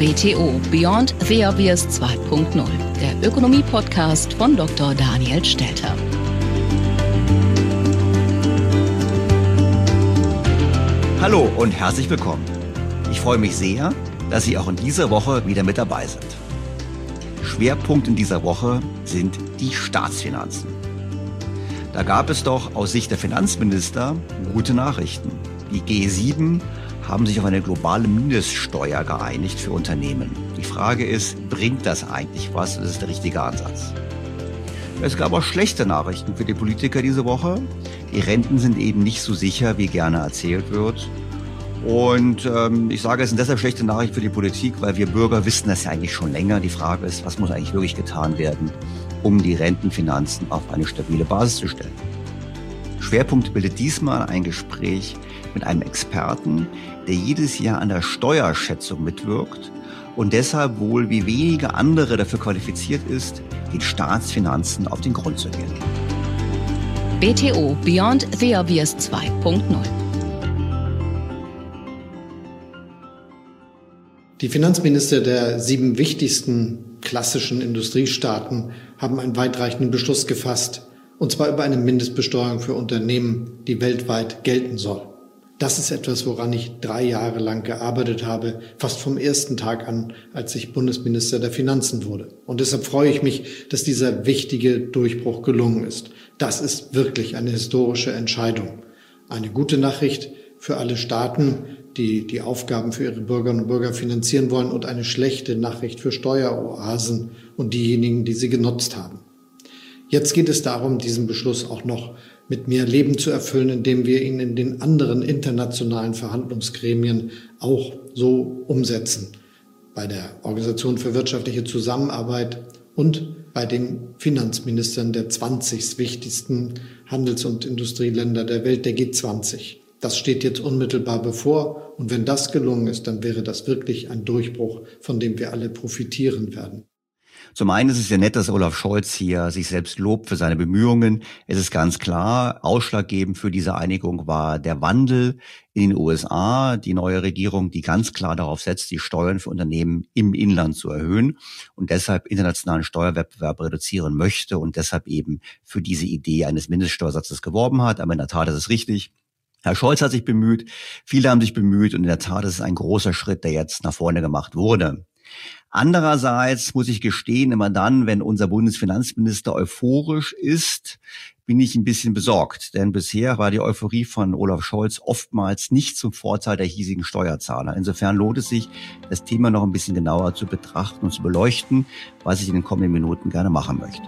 BTO Beyond the Obvious 2.0, der Ökonomie-Podcast von Dr. Daniel Stelter. Hallo und herzlich willkommen. Ich freue mich sehr, dass Sie auch in dieser Woche wieder mit dabei sind. Schwerpunkt in dieser Woche sind die Staatsfinanzen. Da gab es doch aus Sicht der Finanzminister gute Nachrichten. Die G7 haben sich auf eine globale Mindeststeuer geeinigt für Unternehmen. Die Frage ist, bringt das eigentlich was? Das ist der richtige Ansatz. Es gab auch schlechte Nachrichten für die Politiker diese Woche. Die Renten sind eben nicht so sicher, wie gerne erzählt wird. Und ich sage, es sind deshalb schlechte Nachrichten für die Politik, weil wir Bürger wissen das ja eigentlich schon länger. Die Frage ist, was muss eigentlich wirklich getan werden, um die Rentenfinanzen auf eine stabile Basis zu stellen. Schwerpunkt bildet diesmal ein Gespräch mit einem Experten, der jedes Jahr an der Steuerschätzung mitwirkt und deshalb wohl wie wenige andere dafür qualifiziert ist, den Staatsfinanzen auf den Grund zu gehen. BTO Beyond the Obvious 2.0. Die Finanzminister der 7 wichtigsten klassischen Industriestaaten haben einen weitreichenden Beschluss gefasst, und zwar über eine Mindestbesteuerung für Unternehmen, die weltweit gelten soll. Das ist etwas, woran ich 3 Jahre lang gearbeitet habe, fast vom ersten Tag an, als ich Bundesminister der Finanzen wurde. Und deshalb freue ich mich, dass dieser wichtige Durchbruch gelungen ist. Das ist wirklich eine historische Entscheidung. Eine gute Nachricht für alle Staaten, die die Aufgaben für ihre Bürgerinnen und Bürger finanzieren wollen, und eine schlechte Nachricht für Steueroasen und diejenigen, die sie genutzt haben. Jetzt geht es darum, diesen Beschluss auch noch mit mehr Leben zu erfüllen, indem wir ihn in den anderen internationalen Verhandlungsgremien auch so umsetzen. Bei der Organisation für wirtschaftliche Zusammenarbeit und bei den Finanzministern der 20 wichtigsten Handels- und Industrieländer der Welt, der G20. Das steht jetzt unmittelbar bevor, und wenn das gelungen ist, dann wäre das wirklich ein Durchbruch, von dem wir alle profitieren werden. Zum einen ist es ja nett, dass Olaf Scholz hier sich selbst lobt für seine Bemühungen. Es ist ganz klar, ausschlaggebend für diese Einigung war der Wandel in den USA, die neue Regierung, die ganz klar darauf setzt, die Steuern für Unternehmen im Inland zu erhöhen und deshalb internationalen Steuerwettbewerb reduzieren möchte und deshalb eben für diese Idee eines Mindeststeuersatzes geworben hat. Aber in der Tat ist es richtig. Herr Scholz hat sich bemüht, viele haben sich bemüht, und in der Tat ist es ein großer Schritt, der jetzt nach vorne gemacht wurde. Andererseits muss ich gestehen, immer dann, wenn unser Bundesfinanzminister euphorisch ist, bin ich ein bisschen besorgt. Denn bisher war die Euphorie von Olaf Scholz oftmals nicht zum Vorteil der hiesigen Steuerzahler. Insofern lohnt es sich, das Thema noch ein bisschen genauer zu betrachten und zu beleuchten, was ich in den kommenden Minuten gerne machen möchte.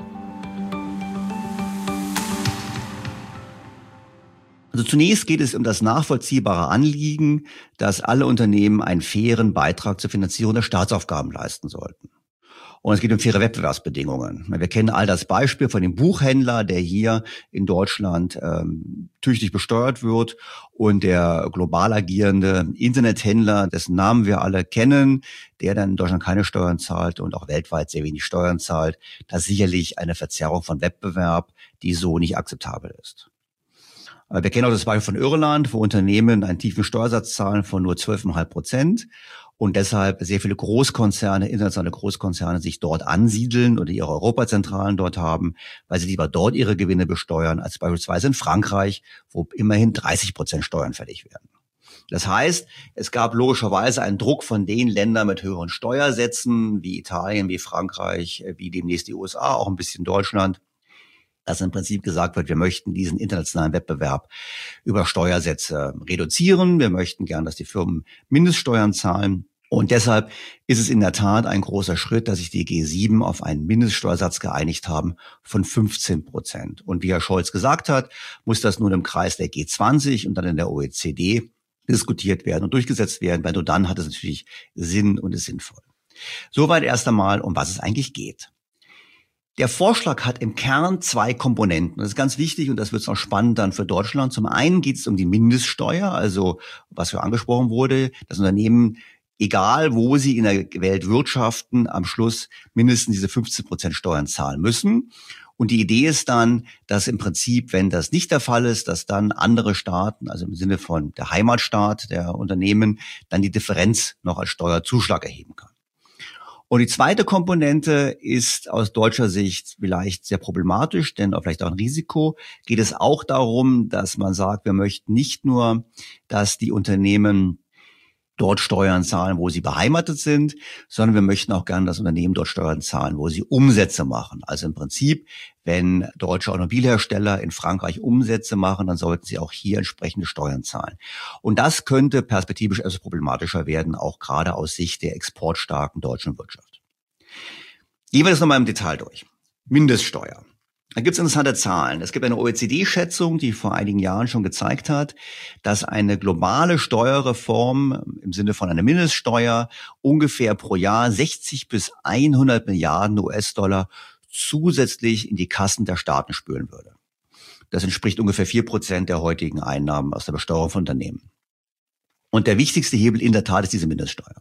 Also zunächst geht es um das nachvollziehbare Anliegen, dass alle Unternehmen einen fairen Beitrag zur Finanzierung der Staatsaufgaben leisten sollten. Und es geht um faire Wettbewerbsbedingungen. Wir kennen all das Beispiel von dem Buchhändler, der hier in Deutschland tüchtig besteuert wird, und der global agierende Internethändler, dessen Namen wir alle kennen, der dann in Deutschland keine Steuern zahlt und auch weltweit sehr wenig Steuern zahlt. Das ist sicherlich eine Verzerrung von Wettbewerb, die so nicht akzeptabel ist. Wir kennen auch das Beispiel von Irland, wo Unternehmen einen tiefen Steuersatz zahlen von nur 12,5% und deshalb sehr viele Großkonzerne, internationale Großkonzerne sich dort ansiedeln oder ihre Europazentralen dort haben, weil sie lieber dort ihre Gewinne besteuern, als beispielsweise in Frankreich, wo immerhin 30% Steuern fällig werden. Das heißt, es gab logischerweise einen Druck von den Ländern mit höheren Steuersätzen, wie Italien, wie Frankreich, wie demnächst die USA, auch ein bisschen Deutschland, dass im Prinzip gesagt wird, wir möchten diesen internationalen Wettbewerb über Steuersätze reduzieren. Wir möchten gern, dass die Firmen Mindeststeuern zahlen. Und deshalb ist es in der Tat ein großer Schritt, dass sich die G7 auf einen Mindeststeuersatz geeinigt haben von 15%. Und wie Herr Scholz gesagt hat, muss das nun im Kreis der G20 und dann in der OECD diskutiert werden und durchgesetzt werden, weil nur dann hat es natürlich Sinn und ist sinnvoll. Soweit erst einmal, um was es eigentlich geht. Der Vorschlag hat im Kern 2 Komponenten. Das ist ganz wichtig und das wird noch spannend dann für Deutschland. Zum einen geht es um die Mindeststeuer, also was schon angesprochen wurde, dass Unternehmen, egal wo sie in der Welt wirtschaften, am Schluss mindestens diese 15% Steuern zahlen müssen. Und die Idee ist dann, dass im Prinzip, wenn das nicht der Fall ist, dass dann andere Staaten, also im Sinne von der Heimatstaat der Unternehmen, dann die Differenz noch als Steuerzuschlag erheben kann. Und die zweite Komponente ist aus deutscher Sicht vielleicht sehr problematisch, denn auch vielleicht auch ein Risiko. Geht es auch darum, dass man sagt, wir möchten nicht nur, dass die Unternehmen dort Steuern zahlen, wo sie beheimatet sind, sondern wir möchten auch gerne, dass Unternehmen dort Steuern zahlen, wo sie Umsätze machen. Also im Prinzip, wenn deutsche Automobilhersteller in Frankreich Umsätze machen, dann sollten sie auch hier entsprechende Steuern zahlen. Und das könnte perspektivisch etwas problematischer werden, auch gerade aus Sicht der exportstarken deutschen Wirtschaft. Gehen wir das nochmal im Detail durch. Mindeststeuer. Da gibt es interessante Zahlen. Es gibt eine OECD-Schätzung, die vor einigen Jahren schon gezeigt hat, dass eine globale Steuerreform im Sinne von einer Mindeststeuer ungefähr pro Jahr 60 bis 100 Milliarden US-Dollar zusätzlich in die Kassen der Staaten spülen würde. Das entspricht ungefähr 4% der heutigen Einnahmen aus der Besteuerung von Unternehmen. Und der wichtigste Hebel in der Tat ist diese Mindeststeuer.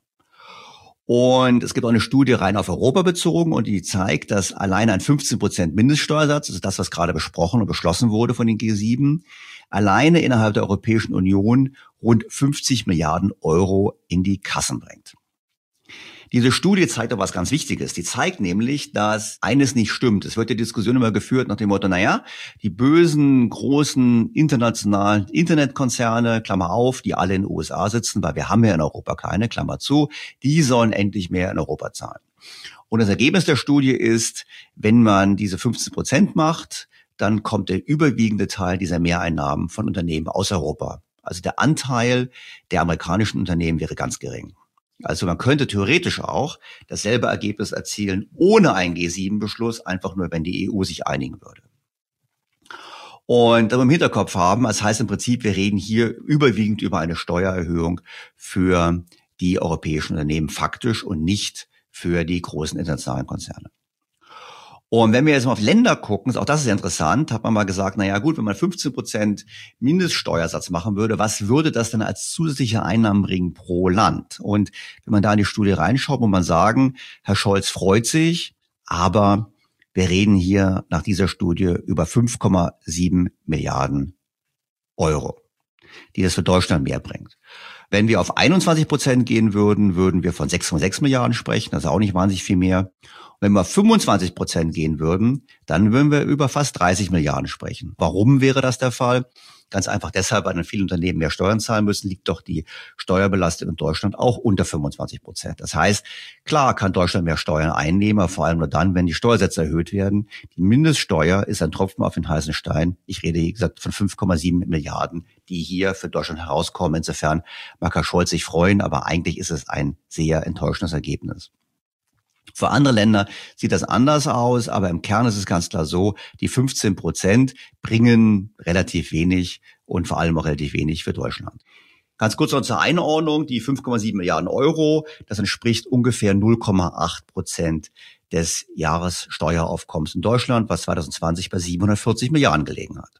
Und es gibt auch eine Studie rein auf Europa bezogen und die zeigt, dass alleine ein 15% Mindeststeuersatz, also das, was gerade besprochen und beschlossen wurde von den G7, alleine innerhalb der Europäischen Union rund 50 Milliarden Euro in die Kassen bringt. Diese Studie zeigt auch was ganz Wichtiges. Die zeigt nämlich, dass eines nicht stimmt. Es wird die Diskussion immer geführt nach dem Motto, die bösen, großen, internationalen Internetkonzerne, Klammer auf, die alle in den USA sitzen, weil wir haben ja in Europa keine, Klammer zu, die sollen endlich mehr in Europa zahlen. Und das Ergebnis der Studie ist, wenn man diese 15% macht, dann kommt der überwiegende Teil dieser Mehreinnahmen von Unternehmen aus Europa. Also der Anteil der amerikanischen Unternehmen wäre ganz gering. Also man könnte theoretisch auch dasselbe Ergebnis erzielen ohne einen G7-Beschluss, einfach nur, wenn die EU sich einigen würde. Und das im Hinterkopf haben, das heißt im Prinzip, wir reden hier überwiegend über eine Steuererhöhung für die europäischen Unternehmen faktisch und nicht für die großen internationalen Konzerne. Und wenn wir jetzt mal auf Länder gucken, auch das ist interessant, hat man mal gesagt, wenn man 15% Mindeststeuersatz machen würde, was würde das denn als zusätzliche Einnahmen bringen pro Land? Und wenn man da in die Studie reinschaut, muss man sagen, Herr Scholz freut sich, aber wir reden hier nach dieser Studie über 5,7 Milliarden Euro, die das für Deutschland mehr bringt. Wenn wir auf 21% gehen würden, würden wir von 6,6 Milliarden sprechen, das ist auch nicht wahnsinnig viel mehr. Wenn wir auf 25% gehen würden, dann würden wir über fast 30 Milliarden sprechen. Warum wäre das der Fall? Ganz einfach deshalb, weil dann viele Unternehmen mehr Steuern zahlen müssen, liegt doch die Steuerbelastung in Deutschland auch unter 25%. Das heißt, klar kann Deutschland mehr Steuern einnehmen, aber vor allem nur dann, wenn die Steuersätze erhöht werden. Die Mindeststeuer ist ein Tropfen auf den heißen Stein. Ich rede, wie gesagt, von 5,7 Milliarden, die hier für Deutschland herauskommen. Insofern mag Herr Scholz sich freuen, aber eigentlich ist es ein sehr enttäuschendes Ergebnis. Für andere Länder sieht das anders aus, aber im Kern ist es ganz klar so, die 15% bringen relativ wenig und vor allem auch relativ wenig für Deutschland. Ganz kurz noch zur Einordnung, die 5,7 Milliarden Euro, das entspricht ungefähr 0,8% des Jahressteueraufkommens in Deutschland, was 2020 bei 740 Milliarden gelegen hat.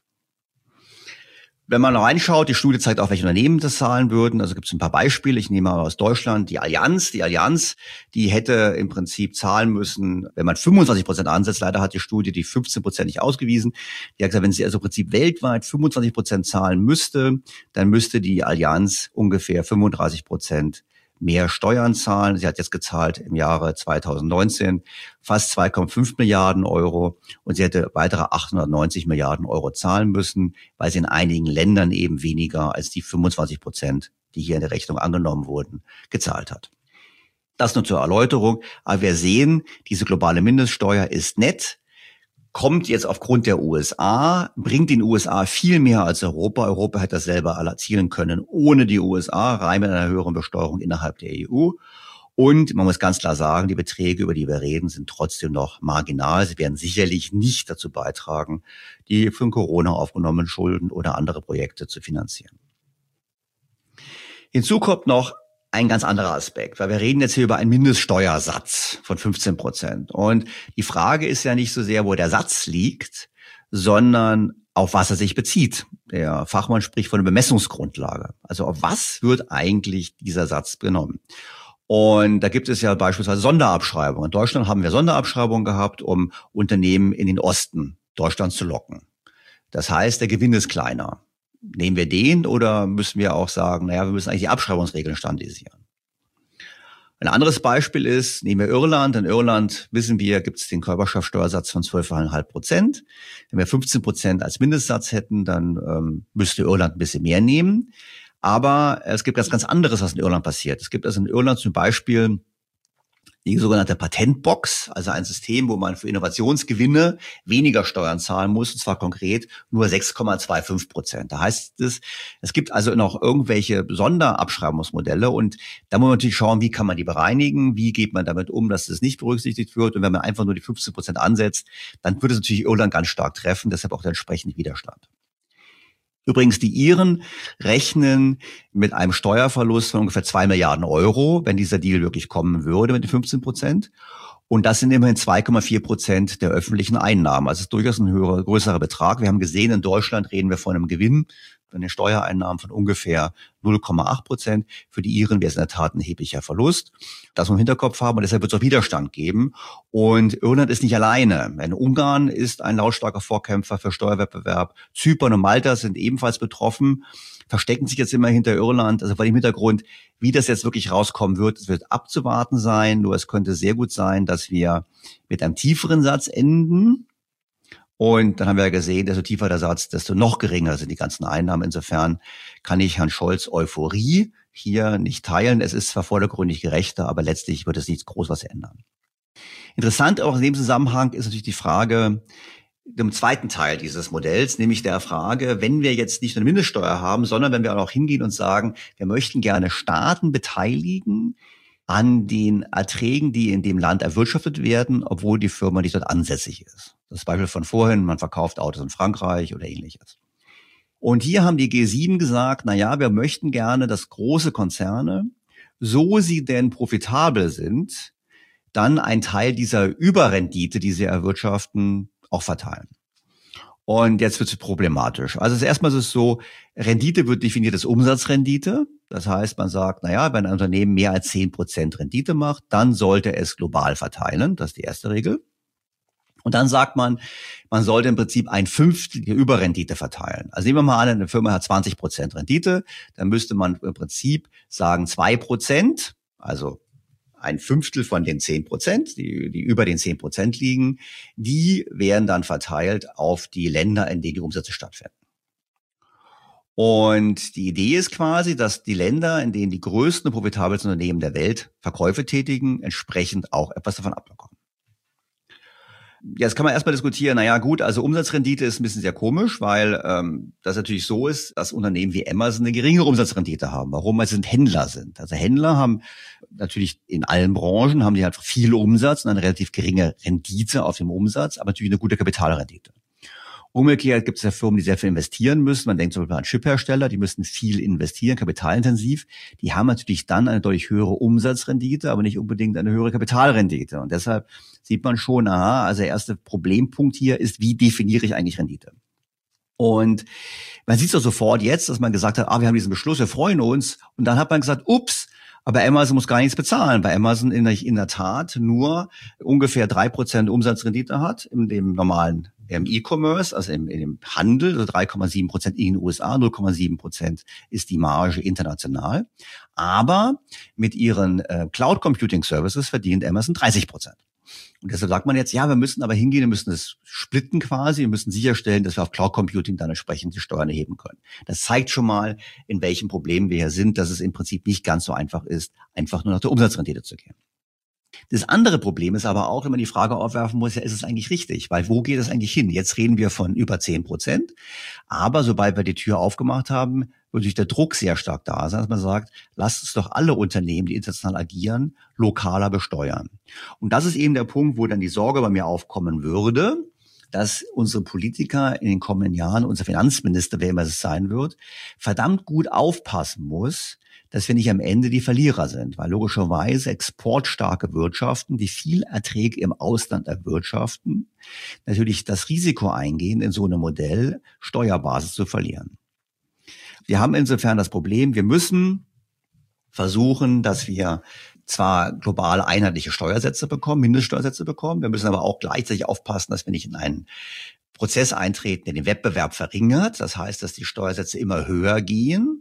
Wenn man reinschaut, die Studie zeigt auch, welche Unternehmen das zahlen würden. Also gibt es ein paar Beispiele. Ich nehme mal aus Deutschland die Allianz. Die hätte im Prinzip zahlen müssen, wenn man 25% ansetzt. Leider hat die Studie die 15% nicht ausgewiesen. Die hat gesagt, wenn sie also im Prinzip weltweit 25% zahlen müsste, dann müsste die Allianz ungefähr 35% mehr Steuern zahlen. Sie hat jetzt gezahlt im Jahre 2019 fast 2,5 Milliarden Euro und sie hätte weitere 890 Milliarden Euro zahlen müssen, weil sie in einigen Ländern eben weniger als die 25%, die hier in der Rechnung angenommen wurden, gezahlt hat. Das nur zur Erläuterung. Aber wir sehen, diese globale Mindeststeuer ist nett, kommt jetzt aufgrund der USA, bringt den USA viel mehr als Europa. Europa hätte das selber erzielen können ohne die USA, rein mit einer höheren Besteuerung innerhalb der EU. Und man muss ganz klar sagen, die Beträge, über die wir reden, sind trotzdem noch marginal. Sie werden sicherlich nicht dazu beitragen, die von Corona aufgenommenen Schulden oder andere Projekte zu finanzieren. Hinzu kommt noch ein ganz anderer Aspekt, weil wir reden jetzt hier über einen Mindeststeuersatz von 15%. Und die Frage ist ja nicht so sehr, wo der Satz liegt, sondern auf was er sich bezieht. Der Fachmann spricht von einer Bemessungsgrundlage. Also auf was wird eigentlich dieser Satz genommen? Und da gibt es ja beispielsweise Sonderabschreibungen. In Deutschland haben wir Sonderabschreibungen gehabt, um Unternehmen in den Osten Deutschlands zu locken. Das heißt, der Gewinn ist kleiner. Nehmen wir den oder müssen wir auch sagen, wir müssen eigentlich die Abschreibungsregeln standardisieren? Ein anderes Beispiel ist, nehmen wir Irland. In Irland, wissen wir, gibt es den Körperschaftsteuersatz von 12,5%. Wenn wir 15% als Mindestsatz hätten, dann müsste Irland ein bisschen mehr nehmen. Aber es gibt ganz anderes, was in Irland passiert. Es gibt also in Irland zum Beispiel die sogenannte Patentbox, also ein System, wo man für Innovationsgewinne weniger Steuern zahlen muss, und zwar konkret nur 6,25%. Da heißt es, es gibt also noch irgendwelche Sonderabschreibungsmodelle und da muss man natürlich schauen, wie kann man die bereinigen, wie geht man damit um, dass das nicht berücksichtigt wird. Und wenn man einfach nur die 15% ansetzt, dann würde es natürlich Irland ganz stark treffen, deshalb auch der entsprechende Widerstand. Übrigens, die Iren rechnen mit einem Steuerverlust von ungefähr 2 Milliarden Euro, wenn dieser Deal wirklich kommen würde mit den 15%. Und das sind immerhin 2,4% der öffentlichen Einnahmen. Also es ist durchaus ein größerer Betrag. Wir haben gesehen, in Deutschland reden wir von einem Gewinn, von den Steuereinnahmen von ungefähr 0,8%. Für die Iren wäre es in der Tat ein erheblicher Verlust. Das muss man im Hinterkopf haben und deshalb wird es auch Widerstand geben. Und Irland ist nicht alleine. Denn Ungarn ist ein lautstarker Vorkämpfer für Steuerwettbewerb. Zypern und Malta sind ebenfalls betroffen, verstecken sich jetzt immer hinter Irland. Also vor dem Hintergrund, wie das jetzt wirklich rauskommen wird, es wird abzuwarten sein. Nur es könnte sehr gut sein, dass wir mit einem tieferen Satz enden. Und dann haben wir ja gesehen, desto tiefer der Satz, desto noch geringer sind die ganzen Einnahmen. Insofern kann ich Herrn Scholz Euphorie hier nicht teilen. Es ist zwar vordergründig gerechter, aber letztlich wird es nichts groß was ändern. Interessant auch in dem Zusammenhang ist natürlich die Frage im zweiten Teil dieses Modells, nämlich der Frage, wenn wir jetzt nicht nur eine Mindeststeuer haben, sondern wenn wir auch noch hingehen und sagen, wir möchten gerne Staaten beteiligen an den Erträgen, die in dem Land erwirtschaftet werden, obwohl die Firma nicht dort ansässig ist. Das Beispiel von vorhin, man verkauft Autos in Frankreich oder ähnliches. Und hier haben die G7 gesagt, na ja, wir möchten gerne, dass große Konzerne, so sie denn profitabel sind, dann einen Teil dieser Überrendite, die sie erwirtschaften, auch verteilen. Und jetzt wird es problematisch. Also erstmal ist es so, Rendite wird definiert als Umsatzrendite. Das heißt, man sagt, na ja, wenn ein Unternehmen mehr als 10% Rendite macht, dann sollte es global verteilen. Das ist die erste Regel. Und dann sagt man, man sollte im Prinzip 1/5 der Überrendite verteilen. Also nehmen wir mal an, eine Firma hat 20% Rendite, dann müsste man im Prinzip sagen 2%, also 1/5 von den 10%, die über den 10% liegen, die werden dann verteilt auf die Länder, in denen die Umsätze stattfinden. Und die Idee ist quasi, dass die Länder, in denen die größten und profitabelsten Unternehmen der Welt Verkäufe tätigen, entsprechend auch etwas davon abbekommen. Jetzt kann man erstmal diskutieren, naja gut, also Umsatzrendite ist ein bisschen sehr komisch, weil das natürlich so ist, dass Unternehmen wie Amazon eine geringere Umsatzrendite haben. Warum? Weil sie Händler sind. Also Händler haben natürlich in allen Branchen, haben die halt viel Umsatz und eine relativ geringe Rendite auf dem Umsatz, aber natürlich eine gute Kapitalrendite. Umgekehrt gibt es ja Firmen, die sehr viel investieren müssen. Man denkt zum Beispiel an Chiphersteller, die müssen viel investieren, kapitalintensiv. Die haben natürlich dann eine deutlich höhere Umsatzrendite, aber nicht unbedingt eine höhere Kapitalrendite. Und deshalb sieht man schon, also der erste Problempunkt hier ist, wie definiere ich eigentlich Rendite? Und man sieht es doch sofort jetzt, dass man gesagt hat, wir haben diesen Beschluss, wir freuen uns. Und dann hat man gesagt, ups, aber Amazon muss gar nichts bezahlen, weil Amazon in der Tat nur ungefähr 3% Umsatzrendite hat in dem normalen E-Commerce, also in dem Handel, also 3,7% in den USA, 0,7% ist die Marge international. Aber mit ihren Cloud Computing Services verdient Amazon 30%. Und deshalb sagt man jetzt, ja, wir müssen aber hingehen, wir müssen es splitten quasi, wir müssen sicherstellen, dass wir auf Cloud Computing dann entsprechend die Steuern erheben können. Das zeigt schon mal, in welchen Problemen wir hier sind, dass es im Prinzip nicht ganz so einfach ist, einfach nur nach der Umsatzrendite zu gehen. Das andere Problem ist aber auch, wenn man die Frage aufwerfen muss, ja, ist es eigentlich richtig? Weil wo geht es eigentlich hin? Jetzt reden wir von über 10%. Aber sobald wir die Tür aufgemacht haben, wird natürlich der Druck sehr stark da sein, dass man sagt, lasst uns doch alle Unternehmen, die international agieren, lokaler besteuern. Und das ist eben der Punkt, wo dann die Sorge bei mir aufkommen würde, dass unsere Politiker in den kommenden Jahren, unser Finanzminister, wer immer es sein wird, verdammt gut aufpassen muss, dass wir nicht am Ende die Verlierer sind, weil logischerweise exportstarke Wirtschaften, die viel Erträge im Ausland erwirtschaften, natürlich das Risiko eingehen, in so einem Modell Steuerbasis zu verlieren. Wir haben insofern das Problem, wir müssen versuchen, dass wir zwar global einheitliche Steuersätze bekommen, Mindeststeuersätze bekommen, wir müssen aber auch gleichzeitig aufpassen, dass wir nicht in einen Prozess eintreten, der den Wettbewerb verringert. Das heißt, dass die Steuersätze immer höher gehen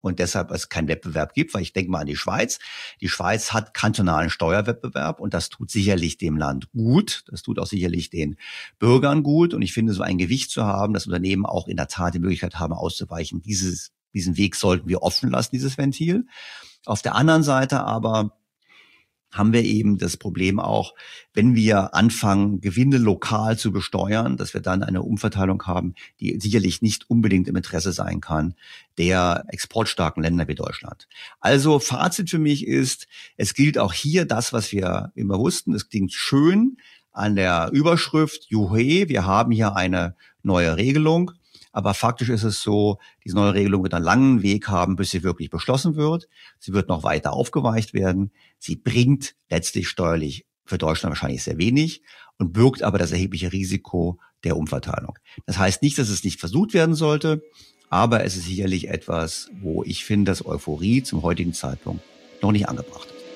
und deshalb es keinen Wettbewerb gibt, weil ich denke mal an die Schweiz. Die Schweiz hat kantonalen Steuerwettbewerb und das tut sicherlich dem Land gut. Das tut auch sicherlich den Bürgern gut. Und ich finde, so ein Gewicht zu haben, dass Unternehmen auch in der Tat die Möglichkeit haben, auszuweichen, diesen Weg sollten wir offen lassen, dieses Ventil. Auf der anderen Seite aber haben wir eben das Problem auch, wenn wir anfangen, Gewinne lokal zu besteuern, dass wir dann eine Umverteilung haben, die sicherlich nicht unbedingt im Interesse sein kann der exportstarken Länder wie Deutschland. Also Fazit für mich ist, es gilt auch hier das, was wir immer wussten. Es klingt schön an der Überschrift, juhe, wir haben hier eine neue Regelung. Aber faktisch ist es so, diese neue Regelung wird einen langen Weg haben, bis sie wirklich beschlossen wird. Sie wird noch weiter aufgeweicht werden. Sie bringt letztlich steuerlich für Deutschland wahrscheinlich sehr wenig und birgt aber das erhebliche Risiko der Umverteilung. Das heißt nicht, dass es nicht versucht werden sollte, aber es ist sicherlich etwas, wo ich finde, dass Euphorie zum heutigen Zeitpunkt noch nicht angebracht ist.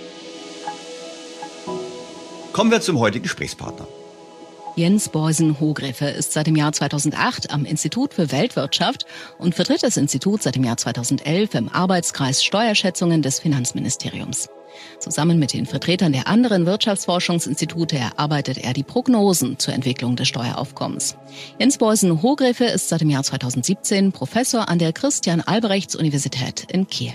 Kommen wir zum heutigen Gesprächspartner. Jens Boysen-Hogrefe ist seit dem Jahr 2008 am Institut für Weltwirtschaft und vertritt das Institut seit dem Jahr 2011 im Arbeitskreis Steuerschätzungen des Finanzministeriums. Zusammen mit den Vertretern der anderen Wirtschaftsforschungsinstitute erarbeitet er die Prognosen zur Entwicklung des Steueraufkommens. Jens Boysen-Hogrefe ist seit dem Jahr 2017 Professor an der Christian-Albrechts-Universität in Kiel.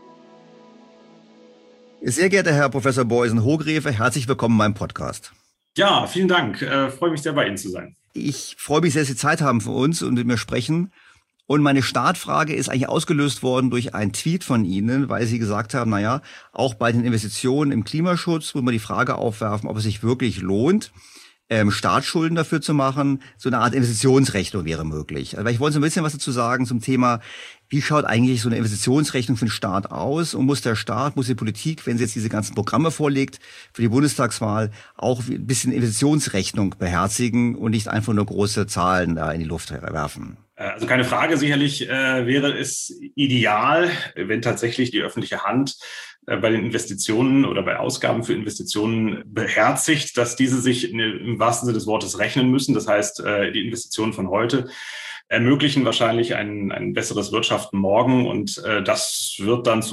Sehr geehrter Herr Professor Boysen-Hogrefe, herzlich willkommen in meinem Podcast. Ja, vielen Dank. Freue mich sehr, bei Ihnen zu sein. Ich freue mich sehr, dass Sie Zeit haben für uns und mit mir sprechen. Und meine Startfrage ist eigentlich ausgelöst worden durch einen Tweet von Ihnen, weil Sie gesagt haben, naja, auch bei den Investitionen im Klimaschutz muss man die Frage aufwerfen, ob es sich wirklich lohnt, Staatsschulden dafür zu machen. So eine Art Investitionsrechnung wäre möglich. Aber ich wollte so ein bisschen was dazu sagen zum Thema, wie schaut eigentlich so eine Investitionsrechnung für den Staat aus? Und muss die Politik, wenn sie jetzt diese ganzen Programme vorlegt für die Bundestagswahl, auch ein bisschen Investitionsrechnung beherzigen und nicht einfach nur große Zahlen da in die Luft werfen? Also keine Frage, sicherlich wäre es ideal, wenn tatsächlich die öffentliche Hand bei den Investitionen oder bei Ausgaben für Investitionen beherzigt, dass diese sich im wahrsten Sinne des Wortes rechnen müssen. Das heißt, die Investitionen von heute ermöglichen wahrscheinlich ein besseres Wirtschaften morgen und das wird dann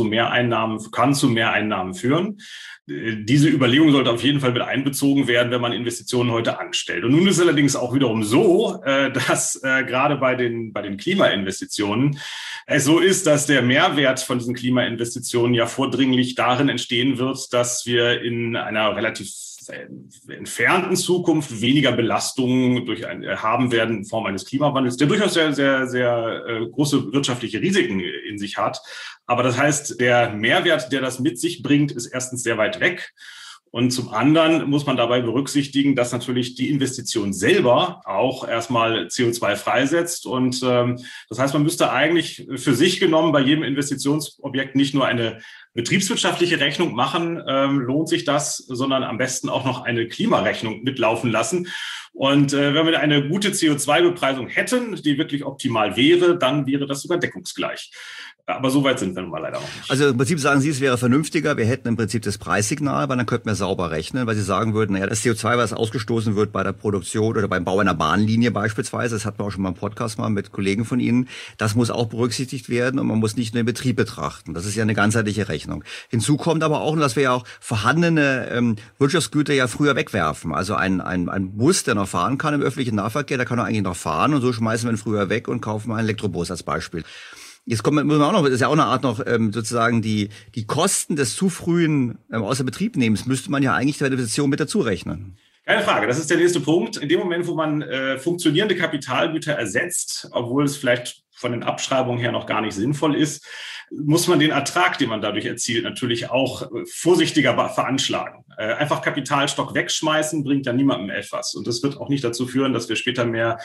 kann zu Mehreinnahmen führen. Diese Überlegung sollte auf jeden Fall mit einbezogen werden, wenn man Investitionen heute anstellt. Und nun ist es allerdings auch wiederum so, dass gerade bei den Klimainvestitionen es so ist, dass der Mehrwert von diesen Klimainvestitionen ja vordringlich darin entstehen wird, dass wir in einer relativ entfernten Zukunft weniger Belastungen haben werden in Form eines Klimawandels, der durchaus sehr, sehr, sehr große wirtschaftliche Risiken in sich hat. Aber das heißt, der Mehrwert, der das mit sich bringt, ist erstens sehr weit weg. Und zum anderen muss man dabei berücksichtigen, dass natürlich die Investition selber auch erstmal CO2 freisetzt. Und das heißt, man müsste eigentlich für sich genommen bei jedem Investitionsobjekt nicht nur eine betriebswirtschaftliche Rechnung machen, lohnt sich das, sondern am besten auch noch eine Klimarechnung mitlaufen lassen. Und wenn wir eine gute CO2-Bepreisung hätten, die wirklich optimal wäre, dann wäre das sogar deckungsgleich. Aber so weit sind wir nun mal leider noch nicht. Also im Prinzip sagen Sie, es wäre vernünftiger, wir hätten im Prinzip das Preissignal, weil dann könnten wir sauber rechnen, weil Sie sagen würden, naja, das CO2, was ausgestoßen wird bei der Produktion oder beim Bau einer Bahnlinie beispielsweise, das hatten wir auch schon mal im Podcast mal mit Kollegen von Ihnen, das muss auch berücksichtigt werden und man muss nicht nur den Betrieb betrachten. Das ist ja eine ganzheitliche Rechnung. Hinzu kommt aber auch, dass wir ja auch vorhandene Wirtschaftsgüter ja früher wegwerfen. Also ein Bus, der noch fahren kann im öffentlichen Nahverkehr, der kann doch eigentlich noch fahren und so schmeißen wir ihn früher weg und kaufen einen Elektrobus als Beispiel. Jetzt muss man auch noch, das ist ja auch eine Art noch, sozusagen die Kosten des zu frühen Außerbetriebnehmens müsste man ja eigentlich der Investition mit dazu rechnen. Keine Frage, das ist der nächste Punkt. In dem Moment, wo man funktionierende Kapitalgüter ersetzt, obwohl es vielleicht von den Abschreibungen her noch gar nicht sinnvoll ist, muss man den Ertrag, den man dadurch erzielt, natürlich auch vorsichtiger veranschlagen. Einfach Kapitalstock wegschmeißen bringt ja niemandem etwas. Und das wird auch nicht dazu führen, dass wir später mehr,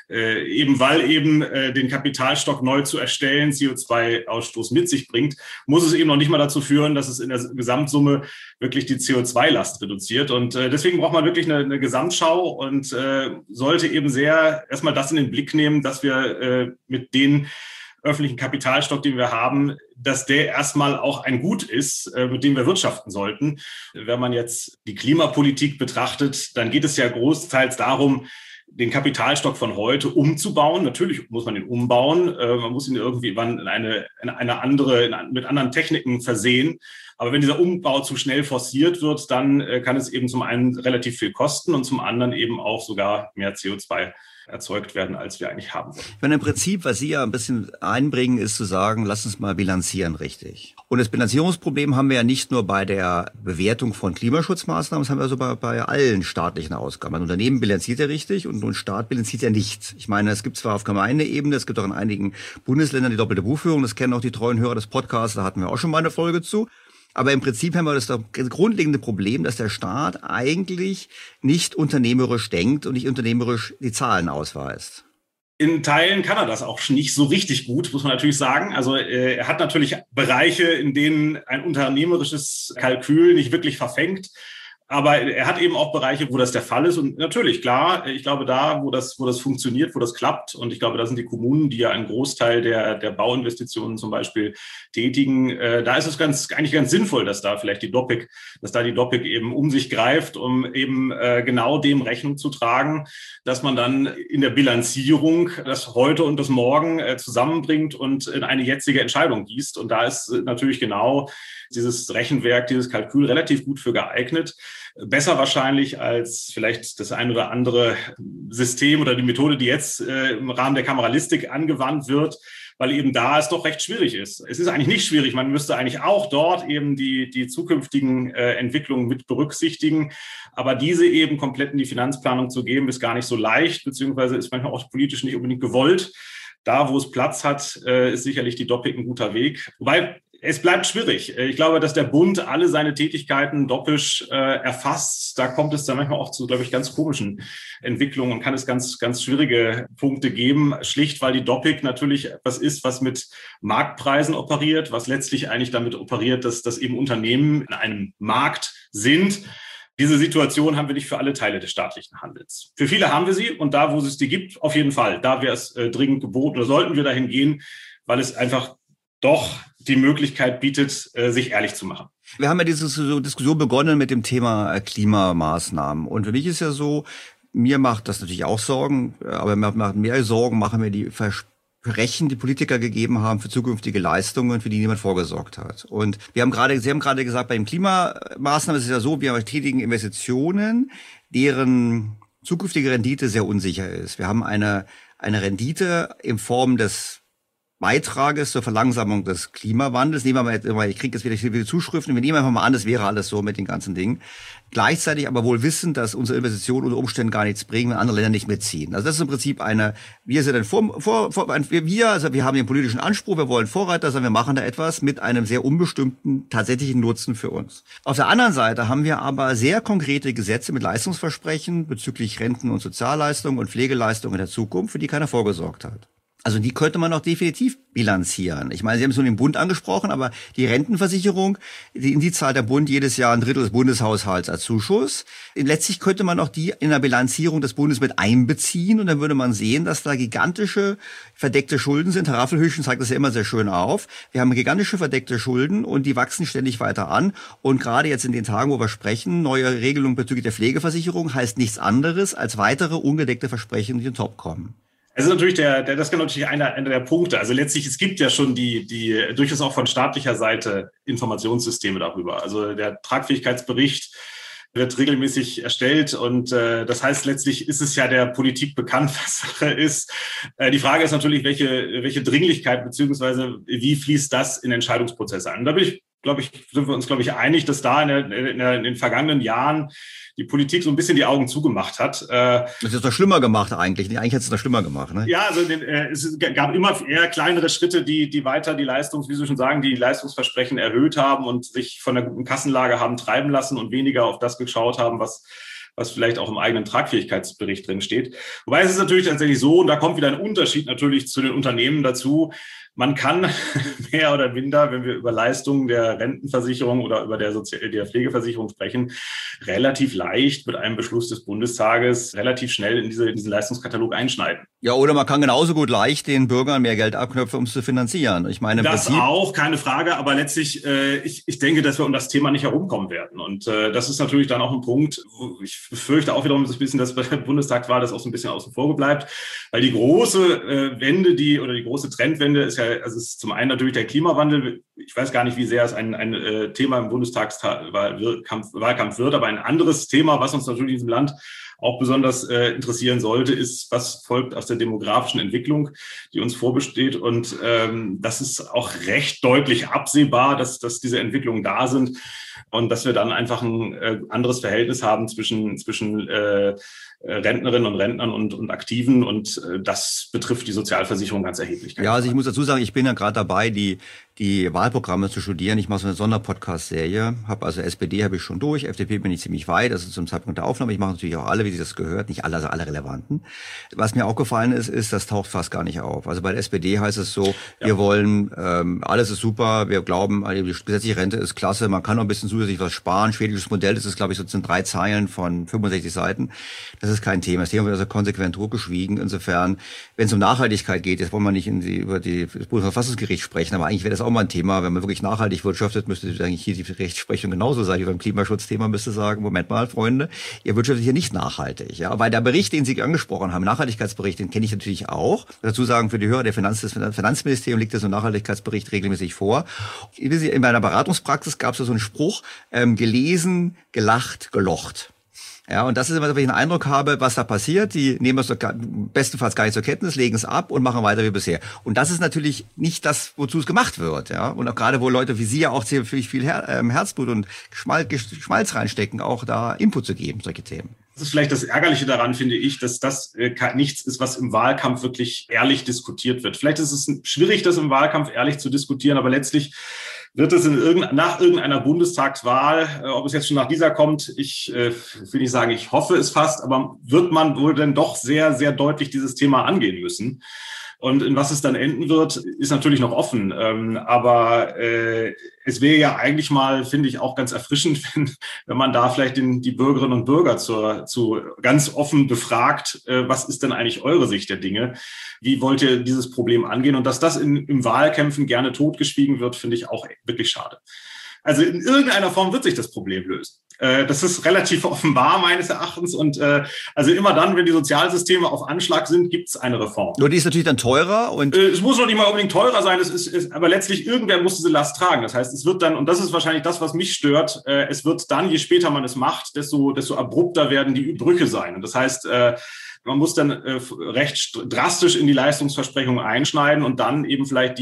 den Kapitalstock neu zu erstellen, CO2-Ausstoß mit sich bringt, muss es eben noch nicht mal dazu führen, dass es in der Gesamtsumme wirklich die CO2-Last reduziert. Und deswegen braucht man wirklich eine Gesamtschau und sollte eben sehr erstmal das in den Blick nehmen, dass wir mit den öffentlichen Kapitalstock, den wir haben, dass der erstmal auch ein Gut ist, mit dem wir wirtschaften sollten. Wenn man jetzt die Klimapolitik betrachtet, dann geht es ja großteils darum, den Kapitalstock von heute umzubauen. Natürlich muss man ihn umbauen. Man muss ihn irgendwie mit anderen Techniken versehen. Aber wenn dieser Umbau zu schnell forciert wird, dann kann es eben zum einen relativ viel kosten und zum anderen eben auch sogar mehr CO2 erzeugt werden, als wir eigentlich haben wollen. Ich meine, im Prinzip, was Sie ja ein bisschen einbringen, ist zu sagen, lass uns mal bilanzieren richtig. Und das Bilanzierungsproblem haben wir ja nicht nur bei der Bewertung von Klimaschutzmaßnahmen, das haben wir also bei allen staatlichen Ausgaben. Ein Unternehmen bilanziert ja richtig und ein Staat bilanziert ja nicht. Ich meine, es gibt zwar auf Gemeindeebene, es gibt auch in einigen Bundesländern die doppelte Buchführung, das kennen auch die treuen Hörer des Podcasts, da hatten wir auch schon mal eine Folge zu. Aber im Prinzip haben wir das grundlegende Problem, dass der Staat eigentlich nicht unternehmerisch denkt und nicht unternehmerisch die Zahlen ausweist. In Teilen kann er das auch nicht so richtig gut, muss man natürlich sagen. Also er hat natürlich Bereiche, in denen ein unternehmerisches Kalkül nicht wirklich verfängt. Aber er hat eben auch Bereiche, wo das der Fall ist. Und natürlich, klar, ich glaube, da, wo das funktioniert, wo das klappt, und ich glaube, da sind die Kommunen, die ja einen Großteil der Bauinvestitionen zum Beispiel tätigen, da ist es eigentlich ganz sinnvoll, dass da vielleicht die DOPIC eben um sich greift, um eben genau dem Rechnung zu tragen, dass man dann in der Bilanzierung das Heute und das Morgen zusammenbringt und in eine jetzige Entscheidung gießt. Und da ist natürlich genau dieses Rechenwerk, dieses Kalkül relativ gut für geeignet. Besser wahrscheinlich als vielleicht das ein oder andere System oder die Methode, die jetzt im Rahmen der Kameralistik angewandt wird, weil eben da es doch recht schwierig ist. Es ist eigentlich nicht schwierig. Man müsste eigentlich auch dort eben die zukünftigen Entwicklungen mit berücksichtigen. Aber diese eben komplett in die Finanzplanung zu geben, ist gar nicht so leicht, beziehungsweise ist manchmal auch politisch nicht unbedingt gewollt. Da, wo es Platz hat, ist sicherlich die DOPIC ein guter Weg. Wobei, es bleibt schwierig. Ich glaube, dass der Bund alle seine Tätigkeiten doppisch erfasst. Da kommt es dann manchmal auch zu, glaube ich, ganz komischen Entwicklungen und kann es ganz, ganz schwierige Punkte geben. Schlicht, weil die DOPIC natürlich etwas ist, was mit Marktpreisen operiert, was letztlich eigentlich damit operiert, dass eben Unternehmen in einem Markt sind. Diese Situation haben wir nicht für alle Teile des staatlichen Handels. Für viele haben wir sie und da, wo es die gibt, auf jeden Fall. Da wäre es dringend geboten oder sollten wir dahin gehen, weil es einfach doch die Möglichkeit bietet, sich ehrlich zu machen. Wir haben ja diese Diskussion begonnen mit dem Thema Klimamaßnahmen. Und für mich ist ja so, mir macht das natürlich auch Sorgen, aber mehr Sorgen machen mir die Versprechen, die Politiker gegeben haben für zukünftige Leistungen, für die niemand vorgesorgt hat. Und Sie haben gerade gesagt, bei den Klimamaßnahmen ist es ja so, wir tätigen Investitionen, deren zukünftige Rendite sehr unsicher ist. Wir haben eine Rendite in Form des Beitrages zur Verlangsamung des Klimawandels. Nehmen wir mal jetzt, ich kriege jetzt wieder viele Zuschriften, wir nehmen einfach mal an, das wäre alles so mit den ganzen Dingen. Gleichzeitig aber wohl wissen, dass unsere Investitionen unter Umständen gar nichts bringen, wenn andere Länder nicht mitziehen. Also das ist im Prinzip wir haben den politischen Anspruch, wir wollen Vorreiter sein, wir machen da etwas mit einem sehr unbestimmten tatsächlichen Nutzen für uns. Auf der anderen Seite haben wir aber sehr konkrete Gesetze mit Leistungsversprechen bezüglich Renten- und Sozialleistungen und Pflegeleistungen in der Zukunft, für die keiner vorgesorgt hat. Also die könnte man auch definitiv bilanzieren. Ich meine, Sie haben es nur den Bund angesprochen, aber die Rentenversicherung, in die zahlt der Bund jedes Jahr 1/3 des Bundeshaushalts als Zuschuss. Letztlich könnte man auch die in der Bilanzierung des Bundes mit einbeziehen und dann würde man sehen, dass da gigantische verdeckte Schulden sind. Herr Raffelhüschen zeigt das ja immer sehr schön auf. Wir haben gigantische verdeckte Schulden und die wachsen ständig weiter an. Und gerade jetzt in den Tagen, wo wir sprechen, neue Regelungen bezüglich der Pflegeversicherung heißt nichts anderes als weitere ungedeckte Versprechen, die in den Top kommen. Es ist natürlich das ist natürlich einer der Punkte. Also letztlich, es gibt ja schon die durchaus auch von staatlicher Seite Informationssysteme darüber. Also der Tragfähigkeitsbericht wird regelmäßig erstellt und das heißt, letztlich ist es ja der Politik bekannt, was Sache ist. Die Frage ist natürlich, welche Dringlichkeit beziehungsweise wie fließt das in Entscheidungsprozesse ein? Und da sind wir uns einig, dass da in den vergangenen Jahren die Politik so ein bisschen die Augen zugemacht hat. Das ist doch schlimmer gemacht eigentlich. Eigentlich hat es doch schlimmer gemacht, ne? Ja, also es gab immer eher kleinere Schritte, die weiter die wie Sie schon sagen, die Leistungsversprechen erhöht haben und sich von der guten Kassenlage haben treiben lassen und weniger auf das geschaut haben, was vielleicht auch im eigenen Tragfähigkeitsbericht drin steht. Wobei es ist natürlich tatsächlich so, und da kommt wieder ein Unterschied natürlich zu den Unternehmen dazu, Man kann mehr oder minder, wenn wir über Leistungen der Rentenversicherung oder über der Pflegeversicherung sprechen, relativ leicht mit einem Beschluss des Bundestages relativ schnell in diesen Leistungskatalog einschneiden. Ja, oder man kann genauso gut leicht den Bürgern mehr Geld abknöpfen, um es zu finanzieren. Ich meine, das auch, keine Frage, aber letztlich, ich denke, dass wir um das Thema nicht herumkommen werden. Und das ist natürlich dann auch ein Punkt, wo ich befürchte auch wiederum so ein bisschen, dass bei der Bundestagswahl das auch so ein bisschen außen vor bleibt, weil die große Wende, die große Trendwende ist ja, also es ist zum einen natürlich der Klimawandel. Ich weiß gar nicht, wie sehr es ein Thema im Bundestagswahlkampf wird, aber ein anderes Thema, was uns natürlich in diesem Land auch besonders interessieren sollte, ist, was folgt aus der demografischen Entwicklung, die uns vorbesteht. Und das ist auch recht deutlich absehbar, dass diese Entwicklungen da sind und dass wir dann einfach ein anderes Verhältnis haben zwischen Rentnerinnen und Rentnern und Aktiven, und das betrifft die Sozialversicherung ganz erheblich. Ja, also ich muss dazu sagen, ich bin ja gerade dabei, die Wahlprogramme zu studieren. Ich mache so eine Sonderpodcast-Serie, SPD habe ich schon durch, FDP bin ich ziemlich weit, das ist zum Zeitpunkt der Aufnahme. Ich mache natürlich auch alle, wie sich das gehört, nicht alle, also alle relevanten. Was mir auch gefallen ist, das taucht fast gar nicht auf. Also bei der SPD heißt es so, wir wollen, alles ist super, wir glauben, die gesetzliche Rente ist klasse, man kann noch ein bisschen zusätzlich was sparen. Schwedisches Modell, das ist, glaube ich, so sind 3 Zeilen von 65 Seiten. Das ist kein Thema. Das Thema wird also konsequent totgeschwiegen. Insofern, wenn es um Nachhaltigkeit geht, jetzt wollen wir nicht über das Bundesverfassungsgericht sprechen, aber eigentlich wäre das auch mal ein Thema. Wenn man wirklich nachhaltig wirtschaftet, müsste eigentlich hier die Rechtsprechung genauso sein wie beim Klimaschutzthema, müsste sagen, Moment mal, Freunde, ihr wirtschaftet hier nicht nachhaltig. Ja, weil der Bericht, den Sie angesprochen haben, Nachhaltigkeitsbericht, den kenne ich natürlich auch. Dazu sagen, für die Hörer, das Finanzministerium legt so einen Nachhaltigkeitsbericht regelmäßig vor. In meiner Beratungspraxis gab es so einen Spruch, gelesen, gelacht, gelocht. Ja, und das ist immer, wenn ich einen Eindruck habe, was da passiert. Die nehmen es bestenfalls gar nicht zur Kenntnis, legen es ab und machen weiter wie bisher. Und das ist natürlich nicht das, wozu es gemacht wird. Ja, und auch gerade, wo Leute wie Sie ja auch ziemlich viel Herzblut und Schmalz reinstecken, auch da Input zu geben, solche Themen. Das ist vielleicht das Ärgerliche daran, finde ich, dass das nichts ist, was im Wahlkampf wirklich ehrlich diskutiert wird. Vielleicht ist es schwierig, das im Wahlkampf ehrlich zu diskutieren, aber letztlich wird es nach irgendeiner Bundestagswahl, ob es jetzt schon nach dieser kommt, ich will nicht sagen, ich hoffe es fast, aber wird man wohl dann doch sehr, sehr deutlich dieses Thema angehen müssen. Und in was es dann enden wird, ist natürlich noch offen. Aber es wäre ja eigentlich mal, finde ich, auch ganz erfrischend, wenn man da vielleicht die Bürgerinnen und Bürger zu ganz offen befragt, was ist denn eigentlich eure Sicht der Dinge? Wie wollt ihr dieses Problem angehen? Und dass das im Wahlkämpfen gerne totgeschwiegen wird, finde ich auch wirklich schade. Also in irgendeiner Form wird sich das Problem lösen. Das ist relativ offenbar meines Erachtens. Und also immer dann, wenn die Sozialsysteme auf Anschlag sind, gibt es eine Reform. Nur die ist natürlich dann teurer. Und es muss noch nicht mal unbedingt teurer sein. Aber letztlich irgendwer muss diese Last tragen. Das heißt, es wird dann, und das ist wahrscheinlich das, was mich stört, es wird dann, je später man es macht, desto abrupter werden die Brüche sein. Und das heißt, man muss dann recht drastisch in die Leistungsversprechung einschneiden und dann eben vielleicht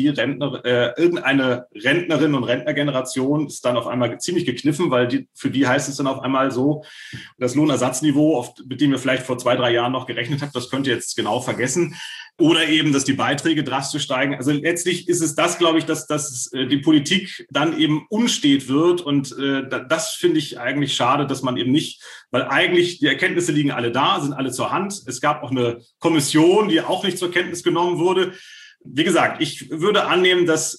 irgendeine Rentnerin und Rentnergeneration ist dann auf einmal ziemlich gekniffen, weil für die heißt es dann auf einmal so, das Lohnersatzniveau, mit dem ihr vielleicht vor 2-3 Jahren noch gerechnet habt, das könnt ihr jetzt genau vergessen. Oder eben, dass die Beiträge drastisch steigen. Also letztlich ist es das, glaube ich, dass die Politik dann eben unstet wird. Und das finde ich eigentlich schade, dass man eben nicht, weil eigentlich die Erkenntnisse liegen alle da, sind alle zur Hand. Es gab auch eine Kommission, die auch nicht zur Kenntnis genommen wurde. Wie gesagt, ich würde annehmen, dass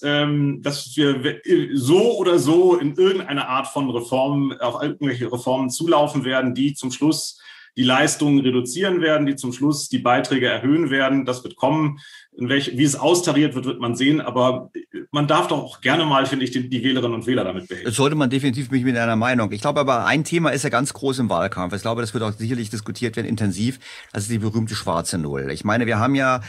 wir so oder so in irgendeine Art von Reformen, auf irgendwelche Reformen zulaufen werden, die zum Schluss die Leistungen reduzieren werden, die zum Schluss die Beiträge erhöhen werden. Das wird kommen. Wie es austariert wird, wird man sehen. Aber man darf doch auch gerne mal, finde ich, die Wählerinnen und Wähler damit behelfen. Das sollte man definitiv mit einer Meinung. Ich glaube aber, ein Thema ist ja ganz groß im Wahlkampf. Ich glaube, das wird auch sicherlich diskutiert werden, intensiv. Das ist die berühmte schwarze Null. Ich meine, wir haben ja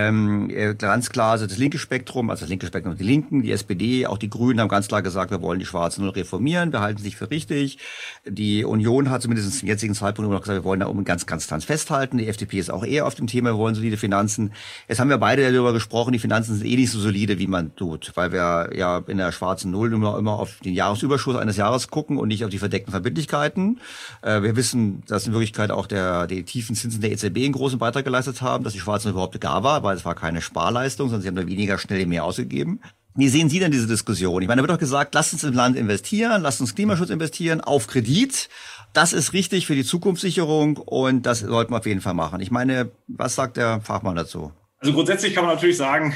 ganz klar also das linke Spektrum, die Linken, die SPD, auch die Grünen haben ganz klar gesagt, wir wollen die schwarze Null reformieren. Wir halten sich für richtig. Die Union hat zumindest zum jetzigen Zeitpunkt noch gesagt, wir wollen da ganz festhalten. Die FDP ist auch eher auf dem Thema, wir wollen solide Finanzen. Jetzt haben wir beide darüber gesprochen, die Finanzen sind nicht so solide, wie man tut, weil wir ja in der schwarzen Null immer auf den Jahresüberschuss eines Jahres gucken und nicht auf die verdeckten Verbindlichkeiten. Wir wissen, dass in Wirklichkeit auch die tiefen Zinsen der EZB einen großen Beitrag geleistet haben, dass die schwarze Null überhaupt gar war, weil es war keine Sparleistung, sondern sie haben nur weniger schnell mehr ausgegeben. Wie sehen Sie denn diese Diskussion? Ich meine, da wird doch gesagt, lasst uns im Land investieren, lasst uns Klimaschutz investieren, auf Kredit. Das ist richtig für die Zukunftssicherung und das sollten wir auf jeden Fall machen. Ich meine, was sagt der Fachmann dazu? Also grundsätzlich kann man natürlich sagen,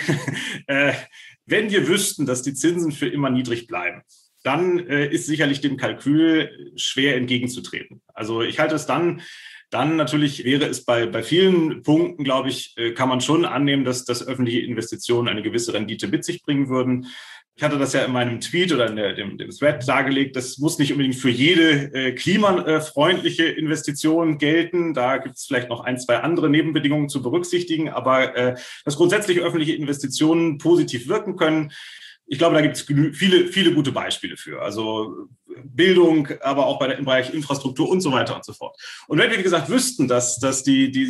wenn wir wüssten, dass die Zinsen für immer niedrig bleiben, dann ist sicherlich dem Kalkül schwer entgegenzutreten. Also ich halte es dann natürlich wäre es bei vielen Punkten, glaube ich, kann man schon annehmen, dass öffentliche Investitionen eine gewisse Rendite mit sich bringen würden. Ich hatte das ja in meinem Tweet oder in dem Thread dargelegt. Das muss nicht unbedingt für jede klimafreundliche Investition gelten. Da gibt es vielleicht noch 1, 2 andere Nebenbedingungen zu berücksichtigen. Aber dass grundsätzlich öffentliche Investitionen positiv wirken können, ich glaube, da gibt es viele gute Beispiele für. Also Bildung, aber auch im Bereich Infrastruktur und so weiter und so fort. Und wenn wir, wie gesagt, wüssten, dass das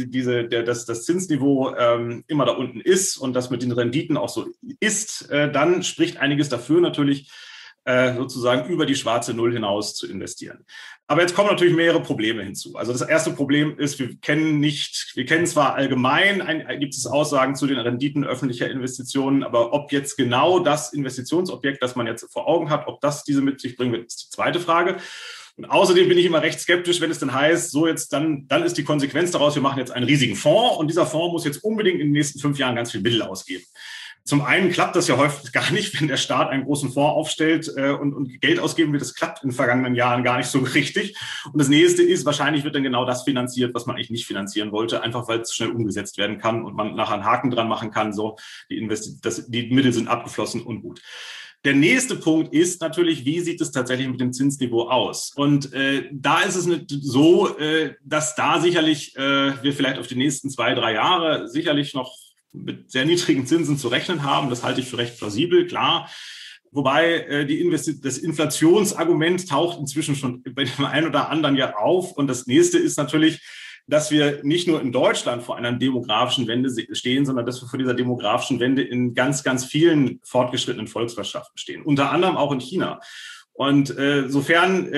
Zinsniveau immer da unten ist und das mit den Renditen auch so ist, dann spricht einiges dafür natürlich, sozusagen über die schwarze Null hinaus zu investieren. Aber jetzt kommen natürlich mehrere Probleme hinzu. Also das erste Problem ist, wir kennen zwar allgemein, gibt es Aussagen zu den Renditen öffentlicher Investitionen, aber ob jetzt genau das Investitionsobjekt, das man jetzt vor Augen hat, ob das diese mit sich bringen wird, ist die zweite Frage. Und außerdem bin ich immer recht skeptisch, wenn es dann heißt, so jetzt dann ist die Konsequenz daraus, wir machen jetzt einen riesigen Fonds und dieser Fonds muss jetzt unbedingt in den nächsten 5 Jahren ganz viel Mittel ausgeben. Zum einen klappt das ja häufig gar nicht, wenn der Staat einen großen Fonds aufstellt und Geld ausgeben wird. Das klappt in den vergangenen Jahren gar nicht so richtig. Und das nächste ist, wahrscheinlich wird dann genau das finanziert, was man eigentlich nicht finanzieren wollte, einfach weil es schnell umgesetzt werden kann und man nachher einen Haken dran machen kann, so die Mittel sind abgeflossen und gut. Der nächste Punkt ist natürlich, wie sieht es tatsächlich mit dem Zinsniveau aus? Und da ist es so, dass da sicherlich wir vielleicht auf die nächsten 2, 3 Jahre sicherlich noch mit sehr niedrigen Zinsen zu rechnen haben. Das halte ich für recht plausibel, klar. Wobei das Inflationsargument taucht inzwischen schon bei dem einen oder anderen ja auf. Und das nächste ist natürlich, dass wir nicht nur in Deutschland vor einer demografischen Wende stehen, sondern dass wir vor dieser demografischen Wende in ganz, ganz vielen fortgeschrittenen Volkswirtschaften stehen. Unter anderem auch in China. Und sofern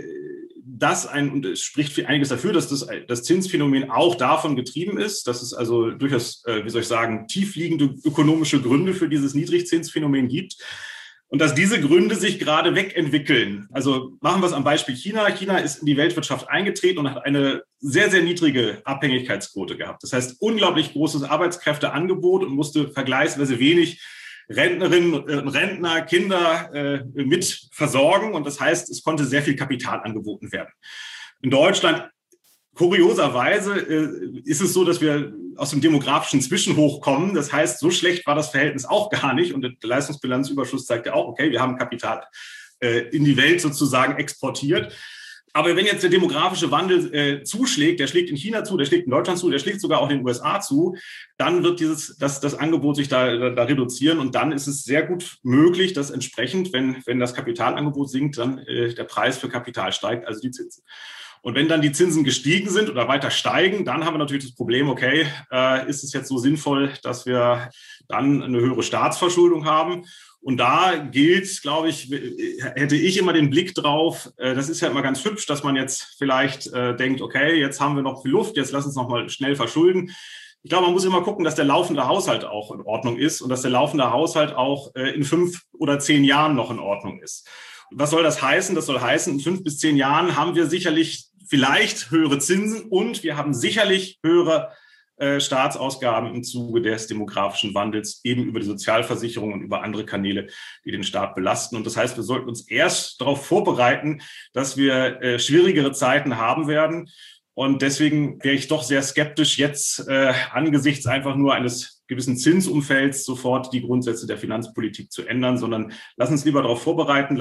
und es spricht für einiges dafür, dass das Zinsphänomen auch davon getrieben ist, dass es also durchaus, tiefliegende ökonomische Gründe für dieses Niedrigzinsphänomen gibt und dass diese Gründe sich gerade wegentwickeln. Also machen wir es am Beispiel China. China ist in die Weltwirtschaft eingetreten und hat eine sehr, sehr niedrige Abhängigkeitsquote gehabt. Das heißt, unglaublich großes Arbeitskräfteangebot und musste vergleichsweise wenig Rentnerinnen und Rentner, Kinder mit versorgen. Und das heißt, es konnte sehr viel Kapital angeboten werden. In Deutschland, kurioserweise, ist es so, dass wir aus dem demografischen Zwischenhoch kommen. Das heißt, so schlecht war das Verhältnis auch gar nicht. Und der Leistungsbilanzüberschuss zeigt ja auch, okay, wir haben Kapital in die Welt sozusagen exportiert. Aber wenn jetzt der demografische Wandel zuschlägt, der schlägt in China zu, der schlägt in Deutschland zu, der schlägt sogar auch in den USA zu, dann wird das Angebot sich da reduzieren und dann ist es sehr gut möglich, dass entsprechend, wenn das Kapitalangebot sinkt, dann der Preis für Kapital steigt, also die Zinsen. Und wenn dann die Zinsen gestiegen sind oder weiter steigen, dann haben wir natürlich das Problem, okay, ist es jetzt so sinnvoll, dass wir dann eine höhere Staatsverschuldung haben? Und da gilt, glaube ich, hätte ich immer den Blick drauf, das ist ja immer ganz hübsch, dass man jetzt vielleicht denkt, okay, jetzt haben wir noch viel Luft, jetzt lass uns noch mal schnell verschulden. Ich glaube, man muss immer gucken, dass der laufende Haushalt auch in Ordnung ist und dass der laufende Haushalt auch in 5 oder 10 Jahren noch in Ordnung ist. Was soll das heißen? Das soll heißen, in 5 bis 10 Jahren haben wir sicherlich vielleicht höhere Zinsen und wir haben sicherlich höhere Staatsausgaben im Zuge des demografischen Wandels eben über die Sozialversicherung und über andere Kanäle, die den Staat belasten. Und das heißt, wir sollten uns erst darauf vorbereiten, dass wir schwierigere Zeiten haben werden. Und deswegen wäre ich doch sehr skeptisch, jetzt angesichts einfach nur eines gewissen Zinsumfelds sofort die Grundsätze der Finanzpolitik zu ändern, sondern lassen Sie uns lieber darauf vorbereiten,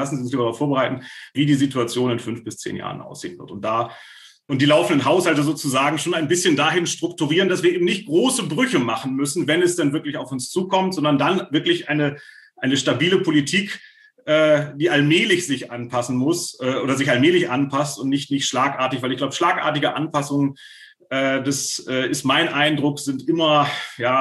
wie die Situation in 5 bis 10 Jahren aussehen wird. Und die laufenden Haushalte sozusagen schon ein bisschen dahin strukturieren, dass wir eben nicht große Brüche machen müssen, wenn es dann wirklich auf uns zukommt, sondern dann wirklich eine stabile Politik, die allmählich sich anpassen muss oder sich allmählich anpasst und nicht schlagartig, weil ich glaube, schlagartige Anpassungen, das ist mein Eindruck, sind immer,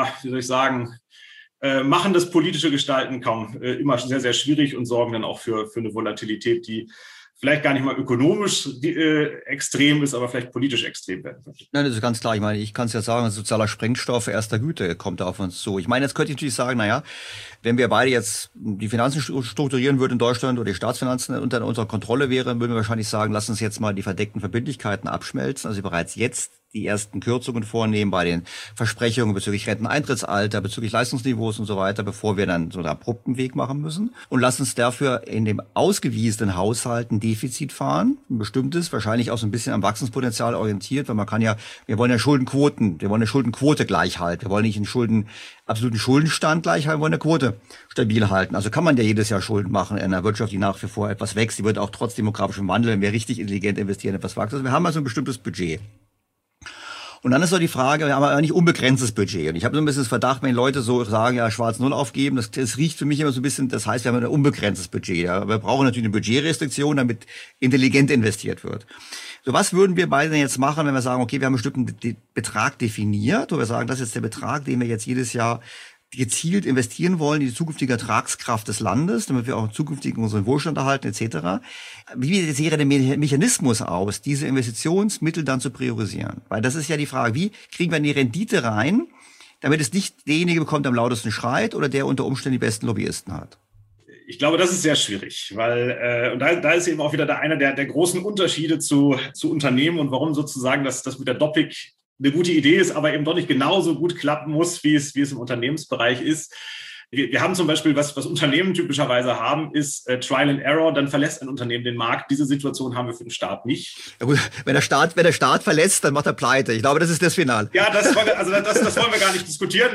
machen das politische Gestalten kaum immer sehr, sehr schwierig und sorgen dann auch für eine Volatilität, die vielleicht gar nicht mal ökonomisch extrem ist, aber vielleicht politisch extrem werden könnte. Nein, das ist ganz klar. Ich meine, ich kann es ja sagen, sozialer Sprengstoff erster Güte kommt da auf uns zu. Ich meine, jetzt könnte ich natürlich sagen, wenn wir beide jetzt die Finanzen strukturieren würden in Deutschland oder die Staatsfinanzen unter unserer Kontrolle wären, würden wir wahrscheinlich sagen, lass uns jetzt mal die verdeckten Verbindlichkeiten abschmelzen. Also bereits jetzt die ersten Kürzungen vornehmen bei den Versprechungen bezüglich Renteneintrittsalter, bezüglich Leistungsniveaus und so weiter, bevor wir dann so einen abrupten Weg machen müssen. Und lassen uns dafür in dem ausgewiesenen Haushalt ein Defizit fahren, ein bestimmtes, wahrscheinlich auch so ein bisschen am Wachstumspotenzial orientiert, weil man kann ja, wir wollen ja eine Schuldenquote gleich halten. Wir wollen nicht einen absoluten Schuldenstand gleich halten, wir wollen eine Quote stabil halten. Also kann man ja jedes Jahr Schulden machen in einer Wirtschaft, die nach wie vor etwas wächst. Die wird auch trotz demografischem Wandel, wenn wir richtig intelligent investieren, etwas wachsen. Also wir haben also ein bestimmtes Budget. Und dann ist so die Frage, wir haben ja nicht unbegrenztes Budget. Und ich habe so ein bisschen das Verdacht, wenn Leute so sagen, ja, schwarz Null aufgeben, das riecht für mich immer so ein bisschen, das heißt, wir haben ein unbegrenztes Budget. Ja. Wir brauchen natürlich eine Budgetrestriktion, damit intelligent investiert wird. So, was würden wir beide denn jetzt machen, wenn wir sagen, okay, wir haben einen bestimmten Betrag definiert, wo wir sagen, das ist der Betrag, den wir jetzt jedes Jahr gezielt investieren wollen in die zukünftige Ertragskraft des Landes, damit wir auch zukünftig unseren Wohlstand erhalten etc. Wie sähe der Mechanismus aus, diese Investitionsmittel dann zu priorisieren? Weil das ist ja die Frage, wie kriegen wir die Rendite rein, damit es nicht derjenige bekommt, der am lautesten schreit oder der unter Umständen die besten Lobbyisten hat? Ich glaube, das ist sehr schwierig, weil und da ist eben auch wieder einer der großen Unterschiede zu Unternehmen und warum sozusagen das mit der Doppik eine gute Idee ist, aber eben doch nicht genauso gut klappen muss, wie es im Unternehmensbereich ist. Wir haben zum Beispiel, was Unternehmen typischerweise haben, ist Trial and Error, dann verlässt ein Unternehmen den Markt. Diese Situation haben wir für den Staat nicht. Ja gut, wenn der Staat verlässt, dann macht er pleite. Ich glaube, das ist das Finale. Ja, das wollen wir gar nicht diskutieren.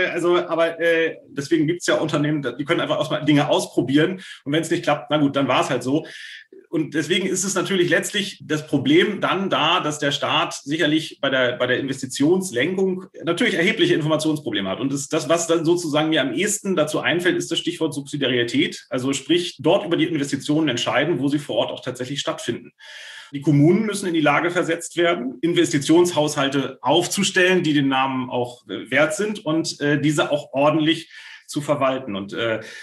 Aber deswegen gibt's ja Unternehmen, die können einfach erstmal Dinge ausprobieren. Und wenn es nicht klappt, na gut, dann war es halt so. Und deswegen ist es natürlich letztlich das Problem dann da, dass der Staat sicherlich bei der Investitionslenkung natürlich erhebliche Informationsprobleme hat. Und das, was dann sozusagen mir am ehesten dazu einfällt, ist das Stichwort Subsidiarität. Also sprich, dort über die Investitionen entscheiden, wo sie vor Ort auch tatsächlich stattfinden. Die Kommunen müssen in die Lage versetzt werden, Investitionshaushalte aufzustellen, die den Namen auch wert sind und diese auch ordentlich zu verwalten. Und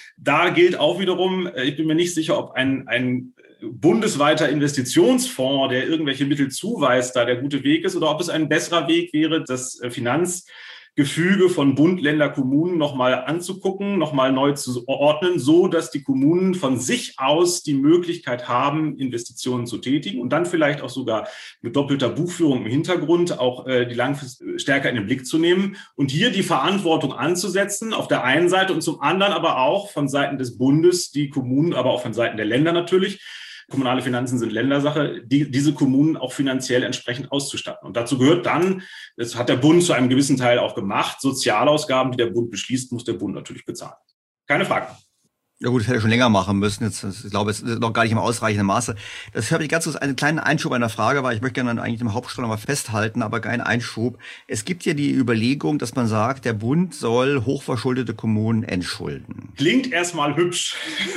da gilt auch wiederum, ich bin mir nicht sicher, ob ein bundesweiter Investitionsfonds, der irgendwelche Mittel zuweist, da der gute Weg ist, oder ob es ein besserer Weg wäre, das Finanzgefüge von Bund, Länder, Kommunen nochmal anzugucken, nochmal neu zu ordnen, so dass die Kommunen von sich aus die Möglichkeit haben, Investitionen zu tätigen und dann vielleicht auch sogar mit doppelter Buchführung im Hintergrund auch die langfristig stärker in den Blick zu nehmen und hier die Verantwortung anzusetzen, auf der einen Seite und zum anderen aber auch von Seiten des Bundes, die Kommunen, aber auch von Seiten der Länder natürlich. Kommunale Finanzen sind Ländersache, diese Kommunen auch finanziell entsprechend auszustatten. Und dazu gehört dann, das hat der Bund zu einem gewissen Teil auch gemacht, Sozialausgaben, die der Bund beschließt, muss der Bund natürlich bezahlen. Keine Frage. Ja gut, das hätte ich schon länger machen müssen. Jetzt, ich glaube, es ist noch gar nicht im ausreichenden Maße. Das habe ich ganz kurz einen kleinen Einschub einer Frage, weil ich möchte gerne eigentlich im Hauptstrang noch mal festhalten, aber keinen Einschub. Es gibt ja die Überlegung, dass man sagt, der Bund soll hochverschuldete Kommunen entschulden. Klingt erstmal hübsch.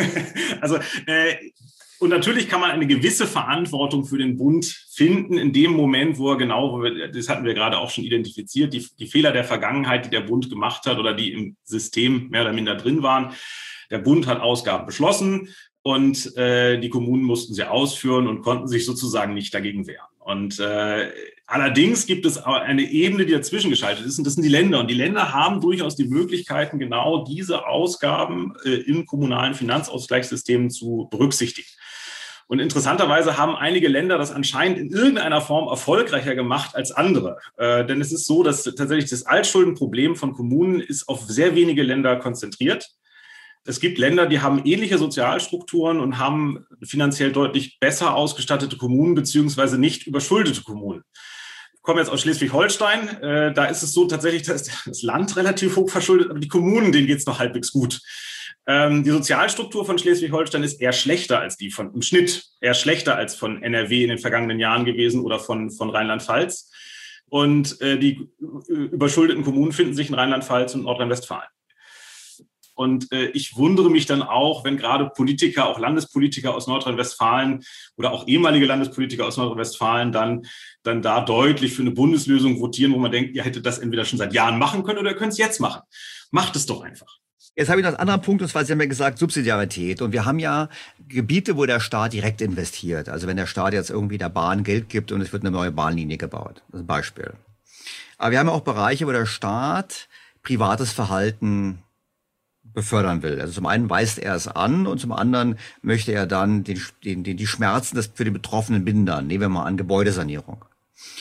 Und natürlich kann man eine gewisse Verantwortung für den Bund finden in dem Moment, das hatten wir gerade auch schon identifiziert, die Fehler der Vergangenheit, die der Bund gemacht hat oder die im System mehr oder minder drin waren. Der Bund hat Ausgaben beschlossen und die Kommunen mussten sie ausführen und konnten sich sozusagen nicht dagegen wehren. Und allerdings gibt es eine Ebene, die dazwischen geschaltet ist, und das sind die Länder. Und die Länder haben durchaus die Möglichkeiten, genau diese Ausgaben im kommunalen Finanzausgleichssystem zu berücksichtigen. Und interessanterweise haben einige Länder das anscheinend in irgendeiner Form erfolgreicher gemacht als andere. Denn es ist so, dass tatsächlich das Altschuldenproblem von Kommunen ist auf sehr wenige Länder konzentriert. Es gibt Länder, die haben ähnliche Sozialstrukturen und haben finanziell deutlich besser ausgestattete Kommunen beziehungsweise nicht überschuldete Kommunen. Ich komme jetzt aus Schleswig-Holstein. Da ist es so tatsächlich, da ist das Land relativ hoch verschuldet, aber die Kommunen, denen geht es noch halbwegs gut. Die Sozialstruktur von Schleswig-Holstein ist eher schlechter als die im Schnitt eher schlechter als von NRW in den vergangenen Jahren gewesen oder von Rheinland-Pfalz. Und die überschuldeten Kommunen finden sich in Rheinland-Pfalz und Nordrhein-Westfalen. Und ich wundere mich dann auch, wenn gerade Politiker, auch Landespolitiker aus Nordrhein-Westfalen oder auch ehemalige Landespolitiker aus Nordrhein-Westfalen dann da deutlich für eine Bundeslösung votieren, wo man denkt, ihr hättet das entweder schon seit Jahren machen können oder ihr könnt es jetzt machen. Macht es doch einfach. Jetzt habe ich noch einen anderen Punkt, und zwar, Sie haben ja gesagt, Subsidiarität. Und wir haben ja Gebiete, wo der Staat direkt investiert. Also wenn der Staat jetzt irgendwie der Bahn Geld gibt und es wird eine neue Bahnlinie gebaut. Das ist ein Beispiel. Aber wir haben ja auch Bereiche, wo der Staat privates Verhalten befördern will. Also zum einen weist er es an und zum anderen möchte er dann die Schmerzen für die Betroffenen mindern. Nehmen wir mal an, Gebäudesanierung.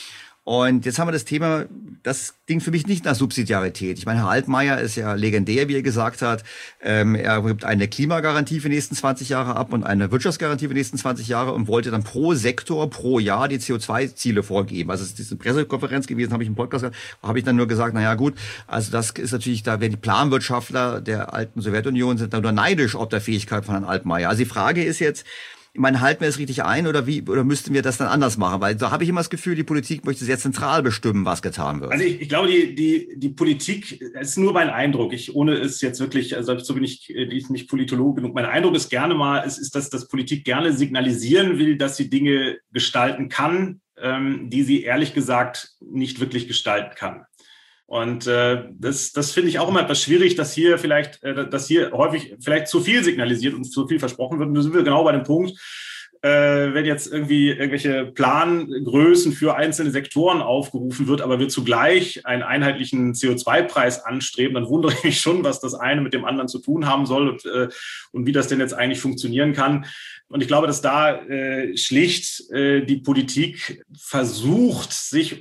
Und jetzt haben wir das Thema, das klingt für mich nicht nach Subsidiarität. Ich meine, Herr Altmaier ist ja legendär, wie er gesagt hat. Er gibt eine Klimagarantie für die nächsten 20 Jahre ab und eine Wirtschaftsgarantie für die nächsten 20 Jahre und wollte dann pro Sektor, pro Jahr die CO2-Ziele vorgeben. Also es ist diese Pressekonferenz gewesen, habe ich im Podcast gesagt, habe ich dann nur gesagt, naja gut, also das ist natürlich, da werden die Planwirtschaftler der alten Sowjetunion sind dann nur neidisch ob der Fähigkeit von Herrn Altmaier. Also die Frage ist jetzt, ich meine, halten wir es richtig ein oder müssten wir das dann anders machen? Weil da habe ich immer das Gefühl, die Politik möchte sehr zentral bestimmen, was getan wird. Also ich glaube, die Politik ist nur mein Eindruck. Ohne es jetzt wirklich, also so bin ich nicht Politologe genug. Mein Eindruck ist gerne mal, ist, dass Politik gerne signalisieren will, dass sie Dinge gestalten kann, die sie ehrlich gesagt nicht wirklich gestalten kann. Und das finde ich auch immer etwas schwierig, dass hier häufig vielleicht zu viel signalisiert und zu viel versprochen wird. Und da sind wir genau bei dem Punkt, wenn jetzt irgendwie irgendwelche Plangrößen für einzelne Sektoren aufgerufen wird, aber wir zugleich einen einheitlichen CO2-Preis anstreben, dann wundere ich mich schon, was das eine mit dem anderen zu tun haben soll und wie das denn jetzt eigentlich funktionieren kann. Und ich glaube, dass da schlicht die Politik versucht, sich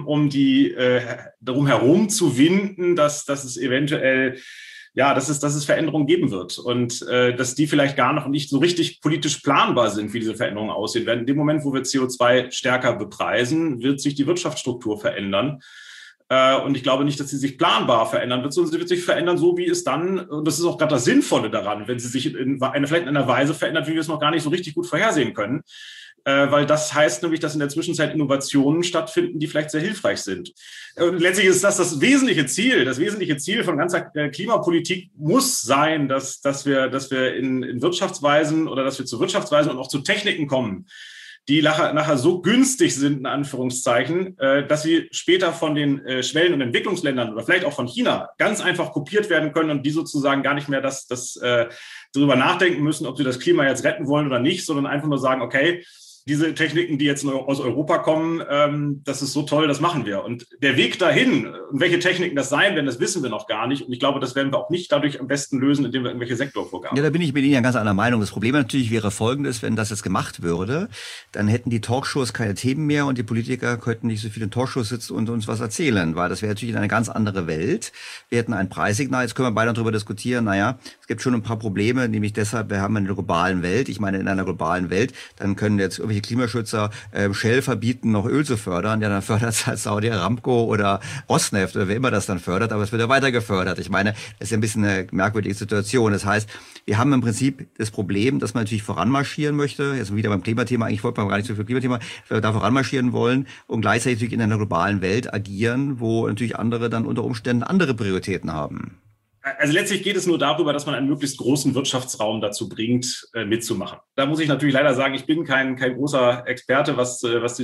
darum herum zu winden, dass es eventuell dass es Veränderungen geben wird und dass die vielleicht gar noch nicht so richtig politisch planbar sind, wie diese Veränderungen aussehen werden. In dem Moment, wo wir CO2 stärker bepreisen, wird sich die Wirtschaftsstruktur verändern. Und ich glaube nicht, dass sie sich planbar verändern wird, sondern sie wird sich verändern, so wie es dann, und das ist auch gerade das Sinnvolle daran, wenn sie sich vielleicht in einer Weise verändert, wie wir es noch gar nicht so richtig gut vorhersehen können. Weil das heißt nämlich, dass in der Zwischenzeit Innovationen stattfinden, die vielleicht sehr hilfreich sind. Und letztlich ist das wesentliche Ziel. Das wesentliche Ziel von ganzer Klimapolitik muss sein, dass wir in Wirtschaftsweisen oder dass wir zu Wirtschaftsweisen und auch zu Techniken kommen, die nachher so günstig sind, in Anführungszeichen, dass sie später von den Schwellen- und Entwicklungsländern oder vielleicht auch von China ganz einfach kopiert werden können und die sozusagen gar nicht mehr darüber nachdenken müssen, ob sie das Klima jetzt retten wollen oder nicht, sondern einfach nur sagen, okay, diese Techniken, die jetzt aus Europa kommen, das ist so toll, das machen wir. Und der Weg dahin und welche Techniken das sein werden, das wissen wir noch gar nicht. Und ich glaube, das werden wir auch nicht dadurch am besten lösen, indem wir irgendwelche Sektorvorgaben. Ja, da bin ich mit Ihnen ja ganz anderer Meinung. Das Problem natürlich wäre folgendes, wenn das jetzt gemacht würde, dann hätten die Talkshows keine Themen mehr und die Politiker könnten nicht so viel in Talkshows sitzen und uns was erzählen, weil das wäre natürlich eine ganz andere Welt. Wir hätten ein Preissignal, jetzt können wir beide darüber diskutieren, naja, es gibt schon ein paar Probleme, nämlich deshalb, wir haben eine globalen Welt. Ich meine, in einer globalen Welt, dann können jetzt irgendwelche Klimaschützer Shell verbieten, noch Öl zu fördern. Ja, dann fördert es halt Saudi Aramco oder Rosneft oder wer immer das dann fördert, aber es wird ja weiter gefördert. Ich meine, das ist ja ein bisschen eine merkwürdige Situation. Das heißt, wir haben im Prinzip das Problem, dass man natürlich voranmarschieren möchte. Jetzt wieder beim Klimathema, eigentlich wollte man gar nicht so viel Klimathema, wir da voranmarschieren wollen und gleichzeitig natürlich in einer globalen Welt agieren, wo natürlich andere dann unter Umständen andere Prioritäten haben. Also letztlich geht es nur darüber, dass man einen möglichst großen Wirtschaftsraum dazu bringt, mitzumachen. Da muss ich natürlich leider sagen, ich bin kein großer Experte, was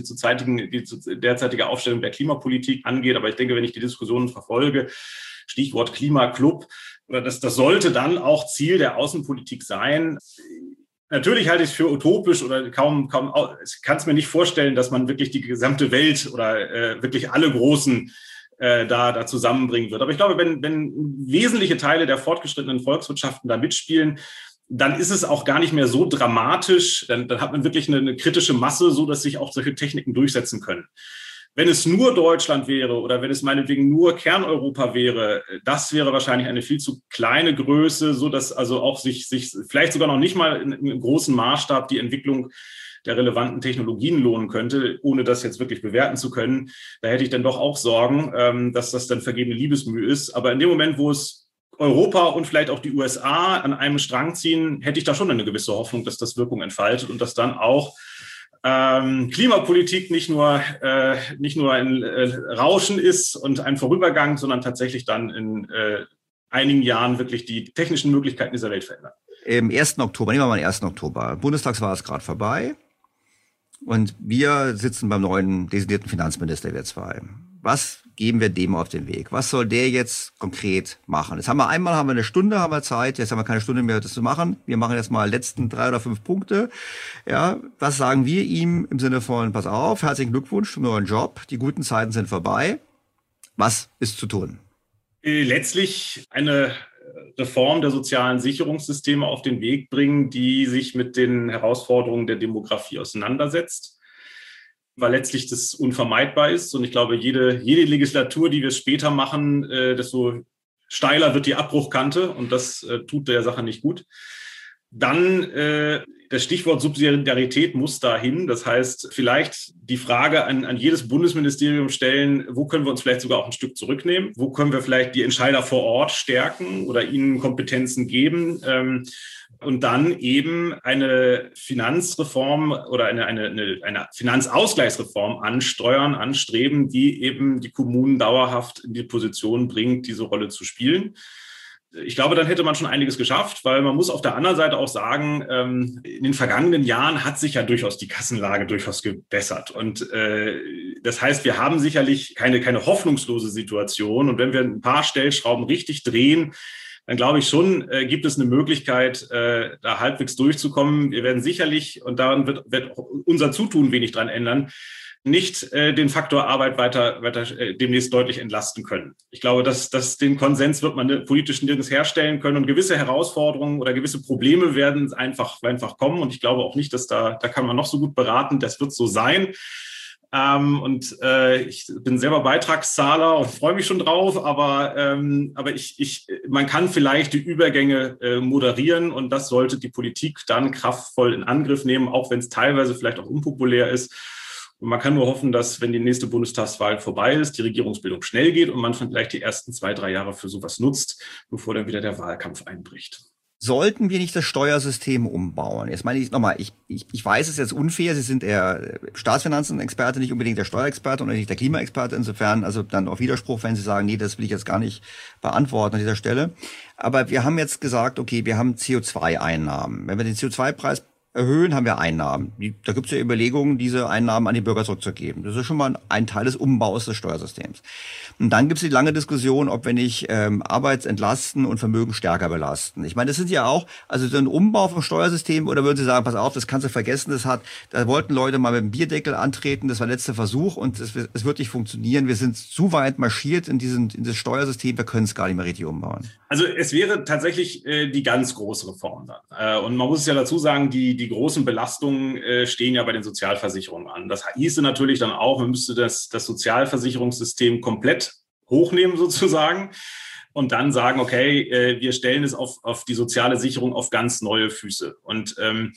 die derzeitige Aufstellung der Klimapolitik angeht. Aber ich denke, wenn ich die Diskussionen verfolge, Stichwort Klimaclub, das sollte dann auch Ziel der Außenpolitik sein. Natürlich halte ich es für utopisch oder kaum, ich kann es mir nicht vorstellen, dass man wirklich die gesamte Welt oder wirklich alle großen da zusammenbringen wird. Aber ich glaube, wenn wesentliche Teile der fortgeschrittenen Volkswirtschaften da mitspielen, dann ist es auch gar nicht mehr so dramatisch. Dann hat man wirklich eine kritische Masse, so dass sich auch solche Techniken durchsetzen können. Wenn es nur Deutschland wäre oder wenn es meinetwegen nur Kerneuropa wäre, das wäre wahrscheinlich eine viel zu kleine Größe, so dass also auch sich vielleicht sogar noch nicht mal in großen Maßstab die Entwicklung der relevanten Technologien lohnen könnte, ohne das jetzt wirklich bewerten zu können. Da hätte ich dann doch auch Sorgen, dass das dann vergebene Liebesmüh ist. Aber in dem Moment, wo es Europa und vielleicht auch die USA an einem Strang ziehen, hätte ich da schon eine gewisse Hoffnung, dass das Wirkung entfaltet und dass dann auch Klimapolitik nicht nur ein Rauschen ist und ein Vorübergang, sondern tatsächlich dann in einigen Jahren wirklich die technischen Möglichkeiten dieser Welt verändern. Im 1. Oktober, nehmen wir mal den 1. Oktober. Bundestagswahl ist gerade vorbei. Und wir sitzen beim neuen designierten Finanzminister, wir zwei. Was geben wir dem auf den Weg? Was soll der jetzt konkret machen? Jetzt haben wir eine Stunde, haben wir Zeit. Jetzt haben wir keine Stunde mehr, das zu machen. Wir machen jetzt mal letzten 3 oder 5 Punkte. Ja, was sagen wir ihm im Sinne von, pass auf, herzlichen Glückwunsch zum neuen Job. Die guten Zeiten sind vorbei. Was ist zu tun? Letztlich eine Reform der sozialen Sicherungssysteme auf den Weg bringen, die sich mit den Herausforderungen der Demografie auseinandersetzt. weil letztlich das unvermeidbar ist. Und ich glaube, jede Legislatur, die wir später machen, desto steiler wird die Abbruchkante und das tut der Sache nicht gut. Dann das Stichwort Subsidiarität muss dahin. Das heißt, vielleicht die Frage an jedes Bundesministerium stellen, wo können wir uns vielleicht sogar auch ein Stück zurücknehmen? Wo können wir vielleicht die Entscheider vor Ort stärken oder ihnen Kompetenzen geben? Und dann eben eine Finanzreform oder eine Finanzausgleichsreform anstreben, die eben die Kommunen dauerhaft in die Position bringt, diese Rolle zu spielen. Ich glaube, dann hätte man schon einiges geschafft, weil man muss auf der anderen Seite auch sagen, in den vergangenen Jahren hat sich ja durchaus die Kassenlage durchaus gebessert. Und das heißt, wir haben sicherlich keine hoffnungslose Situation. Und wenn wir ein paar Stellschrauben richtig drehen, dann glaube ich schon, gibt es eine Möglichkeit, da halbwegs durchzukommen. Wir werden sicherlich, und daran wird unser Zutun wenig dran ändern, nicht den Faktor Arbeit weiter demnächst deutlich entlasten können. Ich glaube, dass den Konsens wird man politisch nirgends herstellen können und gewisse Herausforderungen oder gewisse Probleme werden einfach kommen. Und ich glaube auch nicht, dass da kann man noch so gut beraten, das wird so sein. Ich bin selber Beitragszahler und freue mich schon drauf, aber man kann vielleicht die Übergänge moderieren und das sollte die Politik dann kraftvoll in Angriff nehmen, auch wenn es teilweise vielleicht auch unpopulär ist. Und man kann nur hoffen, dass, wenn die nächste Bundestagswahl vorbei ist, die Regierungsbildung schnell geht und man vielleicht die ersten 2-3 Jahre für sowas nutzt, bevor dann wieder der Wahlkampf einbricht. Sollten wir nicht das Steuersystem umbauen? Jetzt meine ich nochmal, ich weiß, es ist jetzt unfair, Sie sind der Staatsfinanzen-Experte, nicht unbedingt der Steuerexperte und nicht der Klimaexperte, insofern also dann auf Widerspruch, wenn Sie sagen, nee, das will ich jetzt gar nicht beantworten an dieser Stelle. Aber wir haben jetzt gesagt, okay, wir haben CO2-Einnahmen. Wenn wir den CO2-Preis erhöhen, haben wir Einnahmen. Da gibt es ja Überlegungen, diese Einnahmen an die Bürger zurückzugeben. Das ist schon mal ein Teil des Umbaus des Steuersystems. Und dann gibt es die lange Diskussion, ob wir nicht Arbeit entlasten und Vermögen stärker belasten. Ich meine, das sind ja auch, also so ein Umbau vom Steuersystem, oder würden Sie sagen, pass auf, das kannst du vergessen, da wollten Leute mal mit dem Bierdeckel antreten, das war der letzte Versuch und es wird nicht funktionieren. Wir sind zu weit marschiert in das Steuersystem, wir können es gar nicht mehr richtig umbauen. Also es wäre tatsächlich die ganz große Reform dann. Und man muss es ja dazu sagen, die großen Belastungen stehen ja bei den Sozialversicherungen an. Das hieße natürlich dann auch, man müsste das Sozialversicherungssystem komplett hochnehmen sozusagen und dann sagen, okay, wir stellen es auf die soziale Sicherung auf ganz neue Füße. Und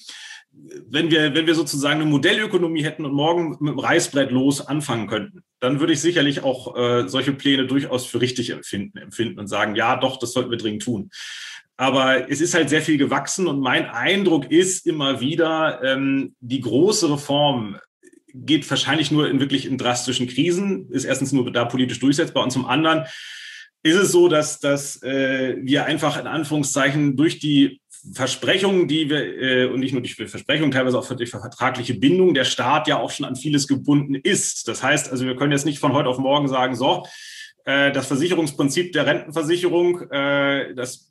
wenn wir sozusagen eine Modellökonomie hätten und morgen mit dem Reißbrett los anfangen könnten, dann würde ich sicherlich auch solche Pläne durchaus für richtig empfinden und sagen, ja, doch, das sollten wir dringend tun. Aber es ist halt sehr viel gewachsen und mein Eindruck ist immer wieder, die große Reform geht wahrscheinlich nur in drastischen Krisen, ist erstens nur da politisch durchsetzbar und zum anderen ist es so, dass wir einfach in Anführungszeichen durch die Versprechungen, die wir, und nicht nur durch Versprechungen, teilweise auch durch vertragliche Bindung, der Staat ja auch schon an vieles gebunden ist. Das heißt, also wir können jetzt nicht von heute auf morgen sagen, so, das Versicherungsprinzip der Rentenversicherung, das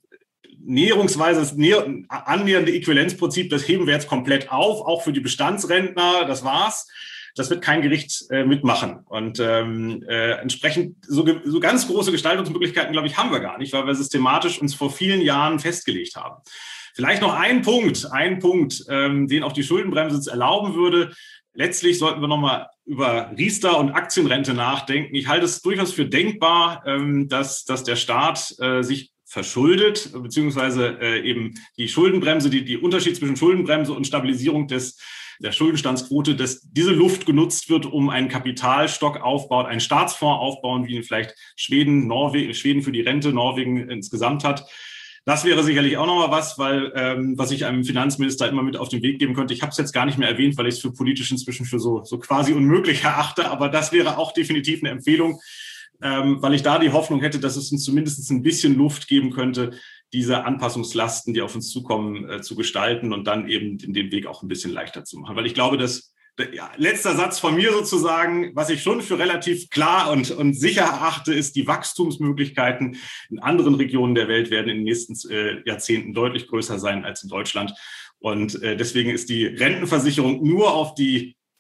annähernde Äquivalenzprinzip, das heben wir jetzt komplett auf, auch für die Bestandsrentner, das war's. Das wird kein Gericht mitmachen. Und entsprechend so ganz große Gestaltungsmöglichkeiten, glaube ich, haben wir gar nicht, weil wir systematisch uns vor vielen Jahren festgelegt haben. Vielleicht noch ein Punkt, den auch die Schuldenbremse erlauben würde. Letztlich sollten wir nochmal über Riester und Aktienrente nachdenken. Ich halte es durchaus für denkbar, dass der Staat sich verschuldet, beziehungsweise eben die Schuldenbremse, die Unterschied zwischen Schuldenbremse und Stabilisierung der Schuldenstandsquote, dass diese Luft genutzt wird, um einen Kapitalstock aufbaut, einen Staatsfonds aufbauen, wie ihn vielleicht Schweden für die Rente, Norwegen insgesamt hat. Das wäre sicherlich auch nochmal was ich einem Finanzminister immer mit auf den Weg geben könnte. Ich habe es jetzt gar nicht mehr erwähnt, weil ich es für politisch inzwischen für so quasi unmöglich erachte, aber das wäre auch definitiv eine Empfehlung, weil ich da die Hoffnung hätte, dass es uns zumindest ein bisschen Luft geben könnte, diese Anpassungslasten, die auf uns zukommen, zu gestalten und dann eben den Weg auch ein bisschen leichter zu machen. Weil ich glaube, letzter Satz von mir sozusagen, was ich schon für relativ klar und sicher erachte, ist, die Wachstumsmöglichkeiten in anderen Regionen der Welt werden in den nächsten Jahrzehnten deutlich größer sein als in Deutschland. Und deswegen ist die Rentenversicherung nur auf die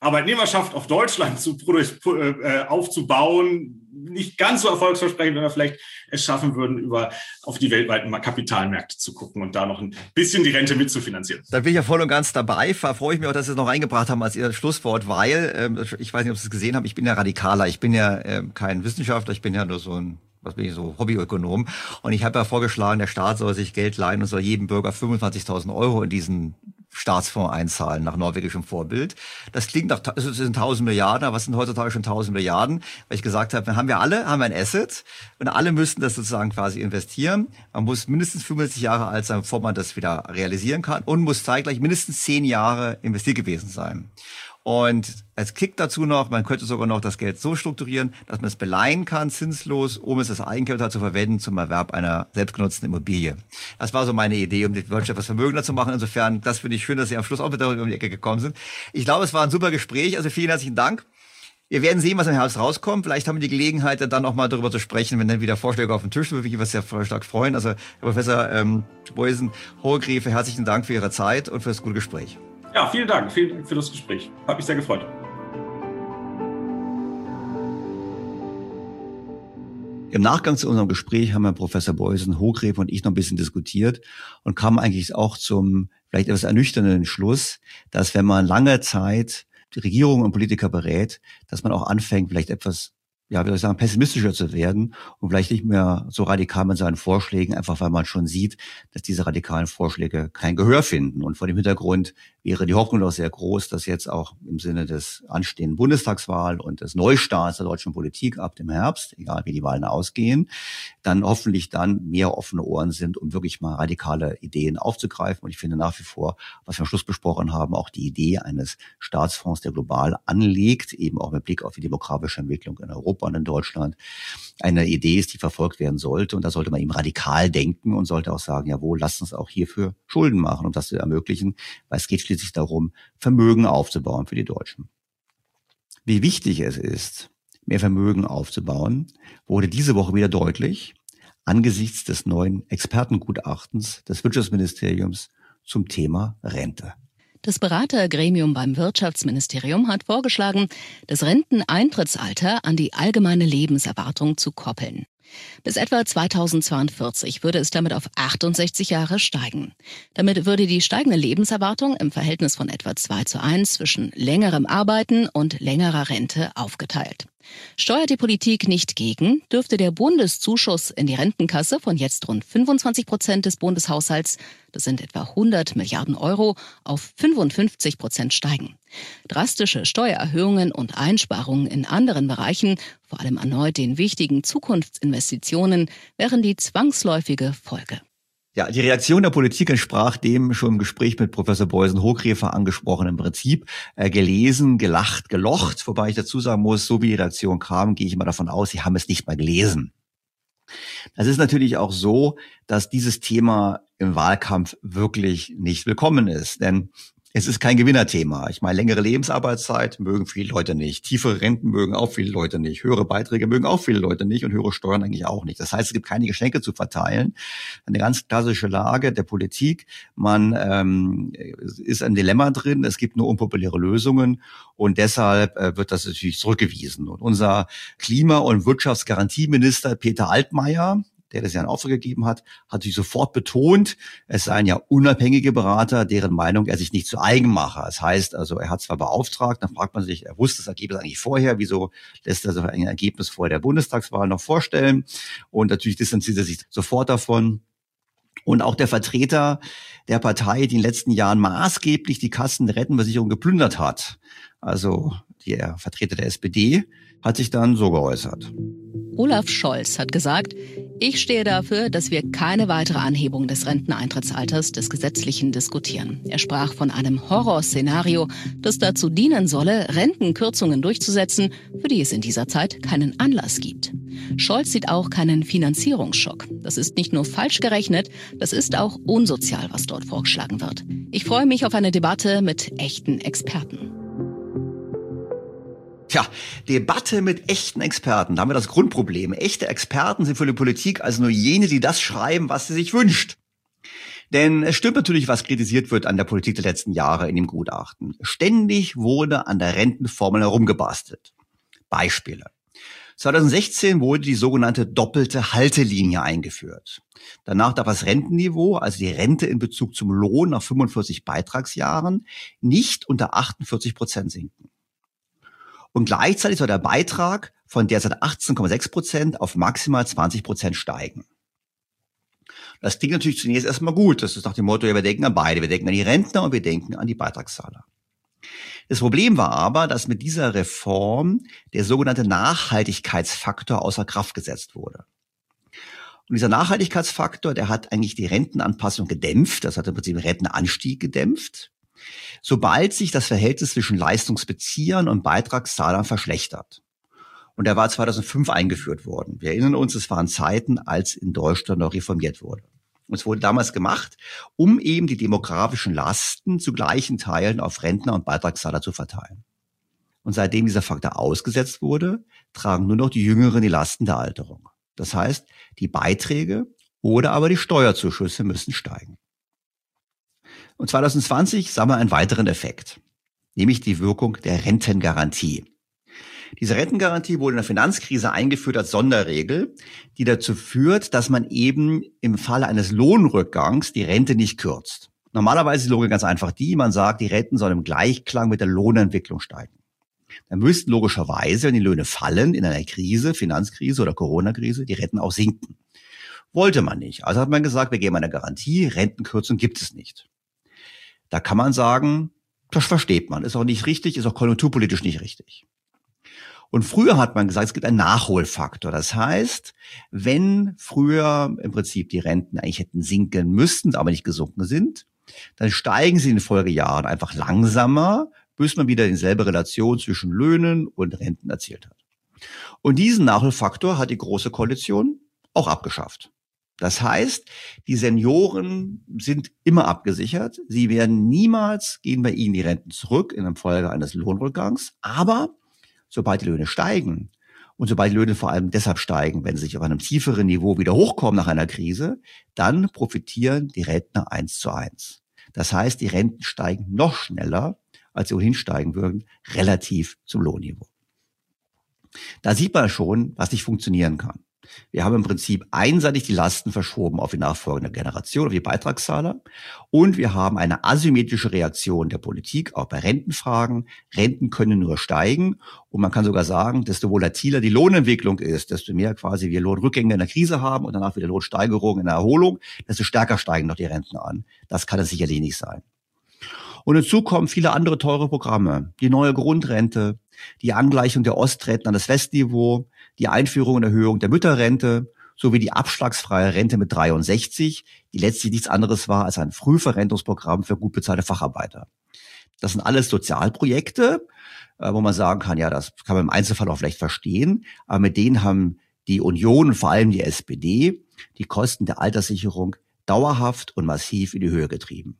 Arbeitnehmerschaft auf Deutschland aufzubauen, nicht ganz so erfolgsversprechend, wenn wir vielleicht es schaffen würden, auf die weltweiten Kapitalmärkte zu gucken und da noch ein bisschen die Rente mitzufinanzieren. Da bin ich ja voll und ganz dabei. Freue ich mich auch, dass Sie es noch eingebracht haben als Ihr Schlusswort, weil, ich weiß nicht, ob Sie es gesehen haben, ich bin ja Radikaler. Ich bin ja kein Wissenschaftler, ich bin ja nur so ein Hobbyökonom. Und ich habe ja vorgeschlagen, der Staat soll sich Geld leihen und soll jedem Bürger 25.000 € in diesen Staatsfonds einzahlen, nach norwegischem Vorbild. Das klingt es sind 1.000 Milliarden, aber was sind heutzutage schon 1.000 Milliarden? Weil ich gesagt habe, haben wir ein Asset und alle müssten das sozusagen quasi investieren. Man muss mindestens 65 Jahre alt sein, bevor man das wieder realisieren kann und muss zeitgleich mindestens 10 Jahre investiert gewesen sein. Und als Kick dazu noch, man könnte sogar noch das Geld so strukturieren, dass man es beleihen kann, zinslos, um es als Eigenkapital zu verwenden zum Erwerb einer selbstgenutzten Immobilie. Das war so meine Idee, um die Wirtschaft etwas vermögender zu machen. Insofern, das finde ich schön, dass Sie am Schluss auch mit darüber um die Ecke gekommen sind. Ich glaube, es war ein super Gespräch, also vielen herzlichen Dank. Wir werden sehen, was im Herbst rauskommt. Vielleicht haben wir die Gelegenheit, dann auch mal darüber zu sprechen, wenn dann wieder Vorschläge auf dem Tisch sind, würde mich was sehr stark freuen. Also, Herr Professor Beusen-Hohegräfe, herzlichen Dank für Ihre Zeit und für das gute Gespräch. Ja, vielen Dank für das Gespräch. Hat mich sehr gefreut. Im Nachgang zu unserem Gespräch haben Herr Professor Beusen-Hohegräfe und ich noch ein bisschen diskutiert und kamen eigentlich auch zum vielleicht etwas ernüchternden Schluss, dass wenn man lange Zeit die Regierung und Politiker berät, dass man auch anfängt, vielleicht etwas, pessimistischer zu werden und vielleicht nicht mehr so radikal mit seinen Vorschlägen, einfach weil man schon sieht, dass diese radikalen Vorschläge kein Gehör finden. Und vor dem Hintergrund wäre die Hoffnung doch sehr groß, dass jetzt auch im Sinne des anstehenden Bundestagswahl und des Neustarts der deutschen Politik ab dem Herbst, egal wie die Wahlen ausgehen, dann hoffentlich mehr offene Ohren sind, um wirklich mal radikale Ideen aufzugreifen. Und ich finde nach wie vor, was wir am Schluss besprochen haben, auch die Idee eines Staatsfonds, der global anlegt, eben auch mit Blick auf die demografische Entwicklung in Europa und in Deutschland, eine Idee ist, die verfolgt werden sollte. Und da sollte man eben radikal denken und sollte auch sagen, jawohl, lasst uns auch hierfür Schulden machen, um das zu ermöglichen, weil es geht schließlich darum, Vermögen aufzubauen für die Deutschen. Wie wichtig es ist, mehr Vermögen aufzubauen, wurde diese Woche wieder deutlich angesichts des neuen Expertengutachtens des Wirtschaftsministeriums zum Thema Rente. Das Beratergremium beim Wirtschaftsministerium hat vorgeschlagen, das Renteneintrittsalter an die allgemeine Lebenserwartung zu koppeln. Bis etwa 2042 würde es damit auf 68 Jahre steigen. Damit würde die steigende Lebenserwartung im Verhältnis von etwa 2:1 zwischen längerem Arbeiten und längerer Rente aufgeteilt. Steuert die Politik nicht gegen, dürfte der Bundeszuschuss in die Rentenkasse von jetzt rund 25% des Bundeshaushalts, das sind etwa 100 Milliarden Euro, auf 55% steigen. Drastische Steuererhöhungen und Einsparungen in anderen Bereichen, vor allem erneut den wichtigen Zukunftsinvestitionen, wären die zwangsläufige Folge. Ja, die Reaktion der Politik entsprach dem schon im Gespräch mit Professor Beusen-Hohegräfe angesprochenen Prinzip. Gelesen, gelacht, gelocht. Wobei ich dazu sagen muss, so wie die Reaktion kam, gehe ich immer davon aus, Sie haben es nicht mal gelesen. Das ist natürlich auch so, dass dieses Thema im Wahlkampf wirklich nicht willkommen ist. Denn es ist kein Gewinnerthema. Ich meine, längere Lebensarbeitszeit mögen viele Leute nicht. Tiefere Renten mögen auch viele Leute nicht. Höhere Beiträge mögen auch viele Leute nicht und höhere Steuern eigentlich auch nicht. Das heißt, es gibt keine Geschenke zu verteilen. Eine ganz klassische Lage der Politik. Man ist ein Dilemma drin. Es gibt nur unpopuläre Lösungen und deshalb wird das natürlich zurückgewiesen. Und unser Klima- und Wirtschaftsgarantieminister Peter Altmaier, der das ja in Auftrag gegeben hat, hat sich sofort betont, es seien ja unabhängige Berater, deren Meinung er sich nicht zu eigen mache. Das heißt also, er hat zwar beauftragt, dann fragt man sich, er wusste das Ergebnis eigentlich vorher, wieso lässt er so ein Ergebnis vor der Bundestagswahl noch vorstellen? Und natürlich distanziert er sich sofort davon. Und auch der Vertreter der Partei, die in den letzten Jahren maßgeblich die Kassen der Rentenversicherung geplündert hat, also der Vertreter der SPD, hat sich dann so geäußert. Olaf Scholz hat gesagt, ich stehe dafür, dass wir keine weitere Anhebung des Renteneintrittsalters des Gesetzlichen diskutieren. Er sprach von einem Horrorszenario, das dazu dienen solle, Rentenkürzungen durchzusetzen, für die es in dieser Zeit keinen Anlass gibt. Scholz sieht auch keinen Finanzierungsschock. Das ist nicht nur falsch gerechnet, das ist auch unsozial, was dort vorgeschlagen wird. Ich freue mich auf eine Debatte mit echten Experten. Tja, Debatte mit echten Experten, da haben wir das Grundproblem. Echte Experten sind für die Politik also nur jene, die das schreiben, was sie sich wünscht. Denn es stimmt natürlich, was kritisiert wird an der Politik der letzten Jahre in dem Gutachten. Ständig wurde an der Rentenformel herumgebastelt. Beispiele. 2016 wurde die sogenannte doppelte Haltelinie eingeführt. Danach darf das Rentenniveau, also die Rente in Bezug zum Lohn nach 45 Beitragsjahren, nicht unter 48% sinken. Und gleichzeitig soll der Beitrag von derzeit 18,6% auf maximal 20% steigen. Das klingt natürlich zunächst erstmal gut. Das ist nach dem Motto, ja, wir denken an beide. Wir denken an die Rentner und wir denken an die Beitragszahler. Das Problem war aber, dass mit dieser Reform der sogenannte Nachhaltigkeitsfaktor außer Kraft gesetzt wurde. Und dieser Nachhaltigkeitsfaktor, der hat eigentlich die Rentenanpassung gedämpft. Das hat im Prinzip den Rentenanstieg gedämpft, sobald sich das Verhältnis zwischen Leistungsbeziehern und Beitragszahlern verschlechtert. Und der war 2005 eingeführt worden. Wir erinnern uns, es waren Zeiten, als in Deutschland noch reformiert wurde. Und es wurde damals gemacht, um eben die demografischen Lasten zu gleichen Teilen auf Rentner und Beitragszahler zu verteilen. Und seitdem dieser Faktor ausgesetzt wurde, tragen nur noch die Jüngeren die Lasten der Alterung. Das heißt, die Beiträge oder aber die Steuerzuschüsse müssen steigen. Und 2020 sahen wir einen weiteren Effekt, nämlich die Wirkung der Rentengarantie. Diese Rentengarantie wurde in der Finanzkrise eingeführt als Sonderregel, die dazu führt, dass man eben im Falle eines Lohnrückgangs die Rente nicht kürzt. Normalerweise ist die Logik ganz einfach die, man sagt, die Renten sollen im Gleichklang mit der Lohnentwicklung steigen. Dann müssten logischerweise, wenn die Löhne fallen, in einer Krise, Finanzkrise oder Corona-Krise, die Renten auch sinken. Wollte man nicht. Also hat man gesagt, wir geben eine Garantie, Rentenkürzung gibt es nicht. Da kann man sagen, das versteht man, ist auch nicht richtig, ist auch konjunkturpolitisch nicht richtig. Und früher hat man gesagt, es gibt einen Nachholfaktor. Das heißt, wenn früher im Prinzip die Renten eigentlich hätten sinken müssen, aber nicht gesunken sind, dann steigen sie in den Folgejahren einfach langsamer, bis man wieder dieselbe Relation zwischen Löhnen und Renten erzielt hat. Und diesen Nachholfaktor hat die Große Koalition auch abgeschafft. Das heißt, die Senioren sind immer abgesichert. Sie werden niemals, gehen bei ihnen die Renten zurück in der Folge eines Lohnrückgangs. Aber sobald die Löhne steigen und sobald die Löhne vor allem deshalb steigen, wenn sie sich auf einem tieferen Niveau wieder hochkommen nach einer Krise, dann profitieren die Rentner 1:1. Das heißt, die Renten steigen noch schneller, als sie ohnehin steigen würden, relativ zum Lohnniveau. Da sieht man schon, was nicht funktionieren kann. Wir haben im Prinzip einseitig die Lasten verschoben auf die nachfolgende Generation, auf die Beitragszahler. Und wir haben eine asymmetrische Reaktion der Politik, auch bei Rentenfragen. Renten können nur steigen. Und man kann sogar sagen, desto volatiler die Lohnentwicklung ist, desto mehr quasi wir Lohnrückgänge in der Krise haben und danach wieder Lohnsteigerungen in der Erholung, desto stärker steigen noch die Renten an. Das kann es sicherlich nicht sein. Und hinzu kommen viele andere teure Programme. Die neue Grundrente, die Angleichung der Ostrenten an das Westniveau, die Einführung und Erhöhung der Mütterrente sowie die abschlagsfreie Rente mit 63, die letztlich nichts anderes war als ein Frühverrentungsprogramm für gut bezahlte Facharbeiter. Das sind alles Sozialprojekte, wo man sagen kann, ja, das kann man im Einzelfall auch vielleicht verstehen, aber mit denen haben die Union und vor allem die SPD die Kosten der Alterssicherung dauerhaft und massiv in die Höhe getrieben.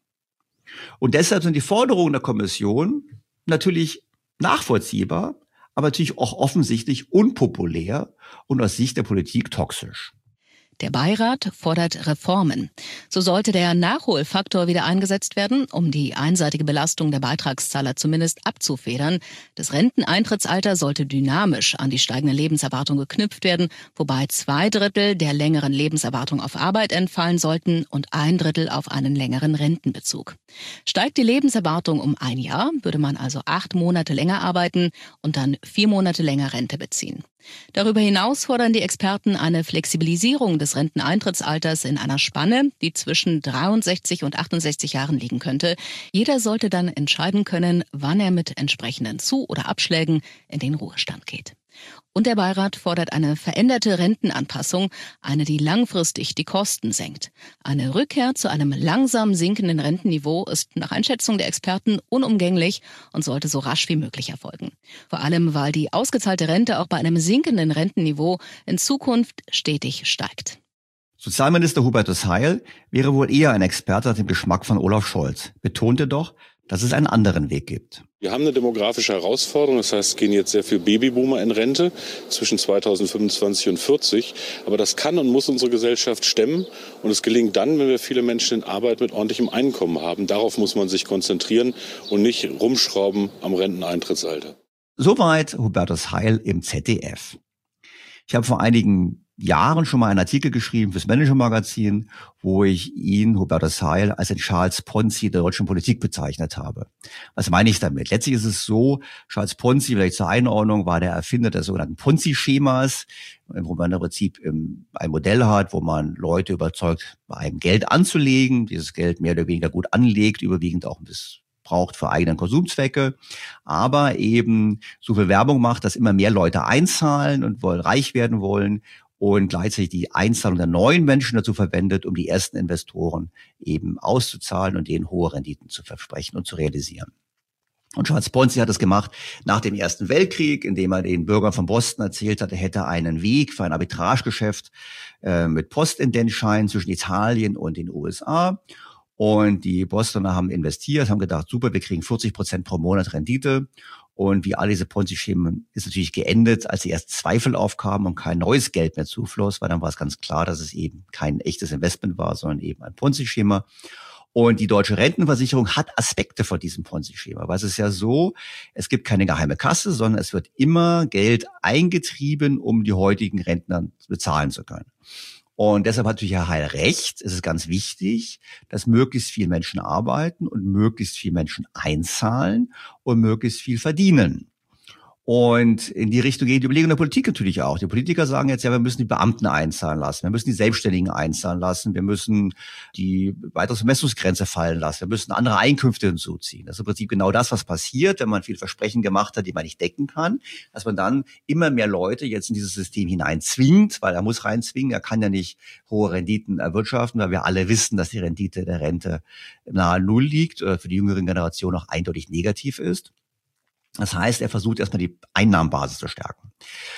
Und deshalb sind die Forderungen der Kommission natürlich nachvollziehbar, aber natürlich auch offensichtlich unpopulär und aus Sicht der Politik toxisch. Der Beirat fordert Reformen. So sollte der Nachholfaktor wieder eingesetzt werden, um die einseitige Belastung der Beitragszahler zumindest abzufedern. Das Renteneintrittsalter sollte dynamisch an die steigende Lebenserwartung geknüpft werden, wobei 2/3 der längeren Lebenserwartung auf Arbeit entfallen sollten und 1/3 auf einen längeren Rentenbezug. Steigt die Lebenserwartung um 1 Jahr, würde man also 8 Monate länger arbeiten und dann 4 Monate länger Rente beziehen. Darüber hinaus fordern die Experten eine Flexibilisierung des Renteneintrittsalters in einer Spanne, die zwischen 63 und 68 Jahren liegen könnte. Jeder sollte dann entscheiden können, wann er mit entsprechenden Zu- oder Abschlägen in den Ruhestand geht. Und der Beirat fordert eine veränderte Rentenanpassung, eine, die langfristig die Kosten senkt. Eine Rückkehr zu einem langsam sinkenden Rentenniveau ist nach Einschätzung der Experten unumgänglich und sollte so rasch wie möglich erfolgen. Vor allem, weil die ausgezahlte Rente auch bei einem sinkenden Rentenniveau in Zukunft stetig steigt. Sozialminister Hubertus Heil wäre wohl eher ein Experte nach dem Geschmack von Olaf Scholz, betonte doch, dass es einen anderen Weg gibt. Wir haben eine demografische Herausforderung, das heißt, es gehen jetzt sehr viele Babyboomer in Rente zwischen 2025 und 40. Aber das kann und muss unsere Gesellschaft stemmen. Und es gelingt dann, wenn wir viele Menschen in Arbeit mit ordentlichem Einkommen haben. Darauf muss man sich konzentrieren und nicht rumschrauben am Renteneintrittsalter. Soweit Hubertus Heil im ZDF. Ich habe vor einigen Jahren schon mal einen Artikel geschrieben fürs Manager-Magazin, wo ich ihn, Hubertus Heil, als den Charles Ponzi der deutschen Politik bezeichnet habe. Was meine ich damit? Letztlich ist es so, Charles Ponzi, vielleicht zur Einordnung, war der Erfinder des sogenannten Ponzi-Schemas, wo man im Prinzip ein Modell hat, wo man Leute überzeugt, bei einem Geld anzulegen, dieses Geld mehr oder weniger gut anlegt, überwiegend auch braucht für eigenen Konsumzwecke, aber eben so viel Werbung macht, dass immer mehr Leute einzahlen und reich werden wollen, und gleichzeitig die Einzahlung der neuen Menschen dazu verwendet, um die ersten Investoren eben auszuzahlen und denen hohe Renditen zu versprechen und zu realisieren. Und Charles Ponzi hat das gemacht nach dem Ersten Weltkrieg, indem er den Bürgern von Boston erzählt hat, er hätte einen Weg für ein Arbitragegeschäft mit Postidentscheinen zwischen Italien und den USA. Und die Bostoner haben investiert, haben gedacht, super, wir kriegen 40% pro Monat Rendite. Und wie all diese Ponzi-Schemen ist natürlich geendet, als erst Zweifel aufkamen und kein neues Geld mehr zufloss, weil dann war es ganz klar, dass es eben kein echtes Investment war, sondern eben ein Ponzi-Schema. Und die deutsche Rentenversicherung hat Aspekte von diesem Ponzi-Schema. Weil es ist ja so, es gibt keine geheime Kasse, sondern es wird immer Geld eingetrieben, um die heutigen Rentner bezahlen zu können. Und deshalb hat natürlich Herr Heil recht. Es ist ganz wichtig, dass möglichst viele Menschen arbeiten und möglichst viele Menschen einzahlen und möglichst viel verdienen. Und in die Richtung geht die Überlegung der Politik natürlich auch. Die Politiker sagen jetzt, ja, wir müssen die Beamten einzahlen lassen, wir müssen die Selbstständigen einzahlen lassen, wir müssen die weitere Vermessungsgrenze fallen lassen, wir müssen andere Einkünfte hinzuziehen. Das ist im Prinzip genau das, was passiert, wenn man viel Versprechen gemacht hat, die man nicht decken kann, dass man dann immer mehr Leute jetzt in dieses System hineinzwingt, weil er muss reinzwingen, er kann ja nicht hohe Renditen erwirtschaften, weil wir alle wissen, dass die Rendite der Rente nahe Null liegt oder für die jüngeren Generationen auch eindeutig negativ ist. Das heißt, er versucht erstmal die Einnahmenbasis zu stärken.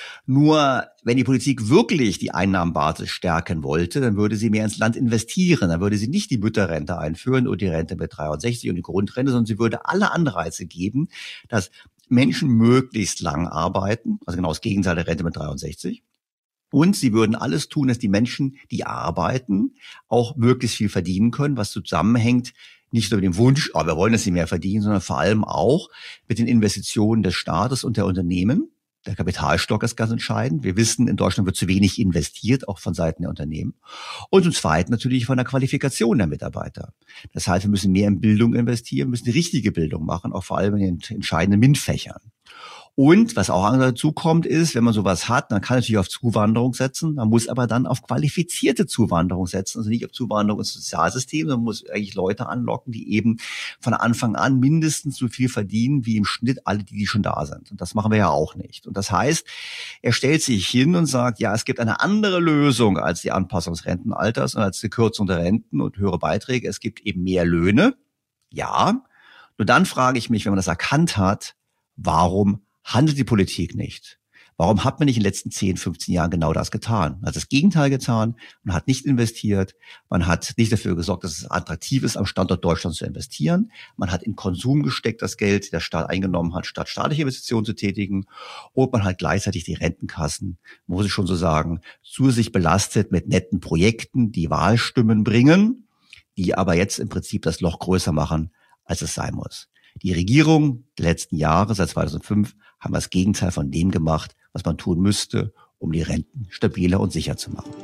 Nur wenn die Politik wirklich die Einnahmenbasis stärken wollte, dann würde sie mehr ins Land investieren. Dann würde sie nicht die Mütterrente einführen und die Rente mit 63 und die Grundrente, sondern sie würde alle Anreize geben, dass Menschen möglichst lang arbeiten, also genau das Gegenteil der Rente mit 63. Und sie würden alles tun, dass die Menschen, die arbeiten, auch möglichst viel verdienen können, was zusammenhängt nicht nur mit dem Wunsch, aber wir wollen, dass sie mehr verdienen, sondern vor allem auch mit den Investitionen des Staates und der Unternehmen. Der Kapitalstock ist ganz entscheidend. Wir wissen, in Deutschland wird zu wenig investiert, auch von Seiten der Unternehmen. Und zum Zweiten natürlich von der Qualifikation der Mitarbeiter. Das heißt, wir müssen mehr in Bildung investieren, müssen die richtige Bildung machen, auch vor allem in den entscheidenden MINT-Fächern. Und was auch dazu kommt, ist, wenn man sowas hat, dann kann man natürlich auf Zuwanderung setzen, man muss aber dann auf qualifizierte Zuwanderung setzen, also nicht auf Zuwanderung ins Sozialsystem, sondern man muss eigentlich Leute anlocken, die eben von Anfang an mindestens so viel verdienen, wie im Schnitt alle, die schon da sind. Und das machen wir ja auch nicht. Und das heißt, er stellt sich hin und sagt, ja, es gibt eine andere Lösung als die Anpassung des Rentenalters und als die Kürzung der Renten und höhere Beiträge. Es gibt eben mehr Löhne. Ja, nur dann frage ich mich, wenn man das erkannt hat, warum handelt die Politik nicht? Warum hat man nicht in den letzten 10, 15 Jahren genau das getan? Man hat das Gegenteil getan, man hat nicht investiert, man hat nicht dafür gesorgt, dass es attraktiv ist, am Standort Deutschland zu investieren. Man hat in Konsum gesteckt, das Geld, das der Staat eingenommen hat, statt staatliche Investitionen zu tätigen. Und man hat gleichzeitig die Rentenkassen, muss ich schon so sagen, zusätzlich belastet mit netten Projekten, die Wahlstimmen bringen, die aber jetzt im Prinzip das Loch größer machen, als es sein muss. Die Regierung der letzten Jahre, seit 2005, haben das Gegenteil von dem gemacht, was man tun müsste, um die Renten stabiler und sicher zu machen.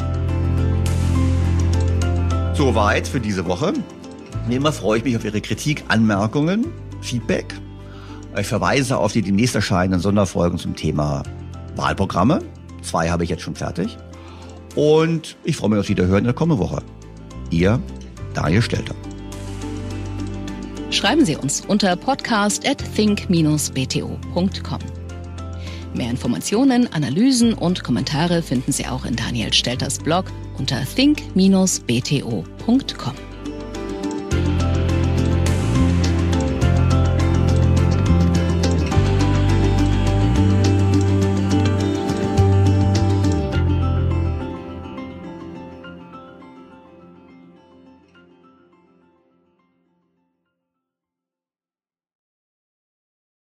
Soweit für diese Woche. Wie immer freue ich mich auf Ihre Kritik, Anmerkungen, Feedback. Ich verweise auf die demnächst erscheinenden Sonderfolgen zum Thema Wahlprogramme. 2 habe ich jetzt schon fertig. Und ich freue mich auf Wiederhören in der kommenden Woche. Ihr Daniel Stelter. Schreiben Sie uns unter podcast@think-bto.com. Mehr Informationen, Analysen und Kommentare finden Sie auch in Daniel Stelters Blog unter think-bto.com.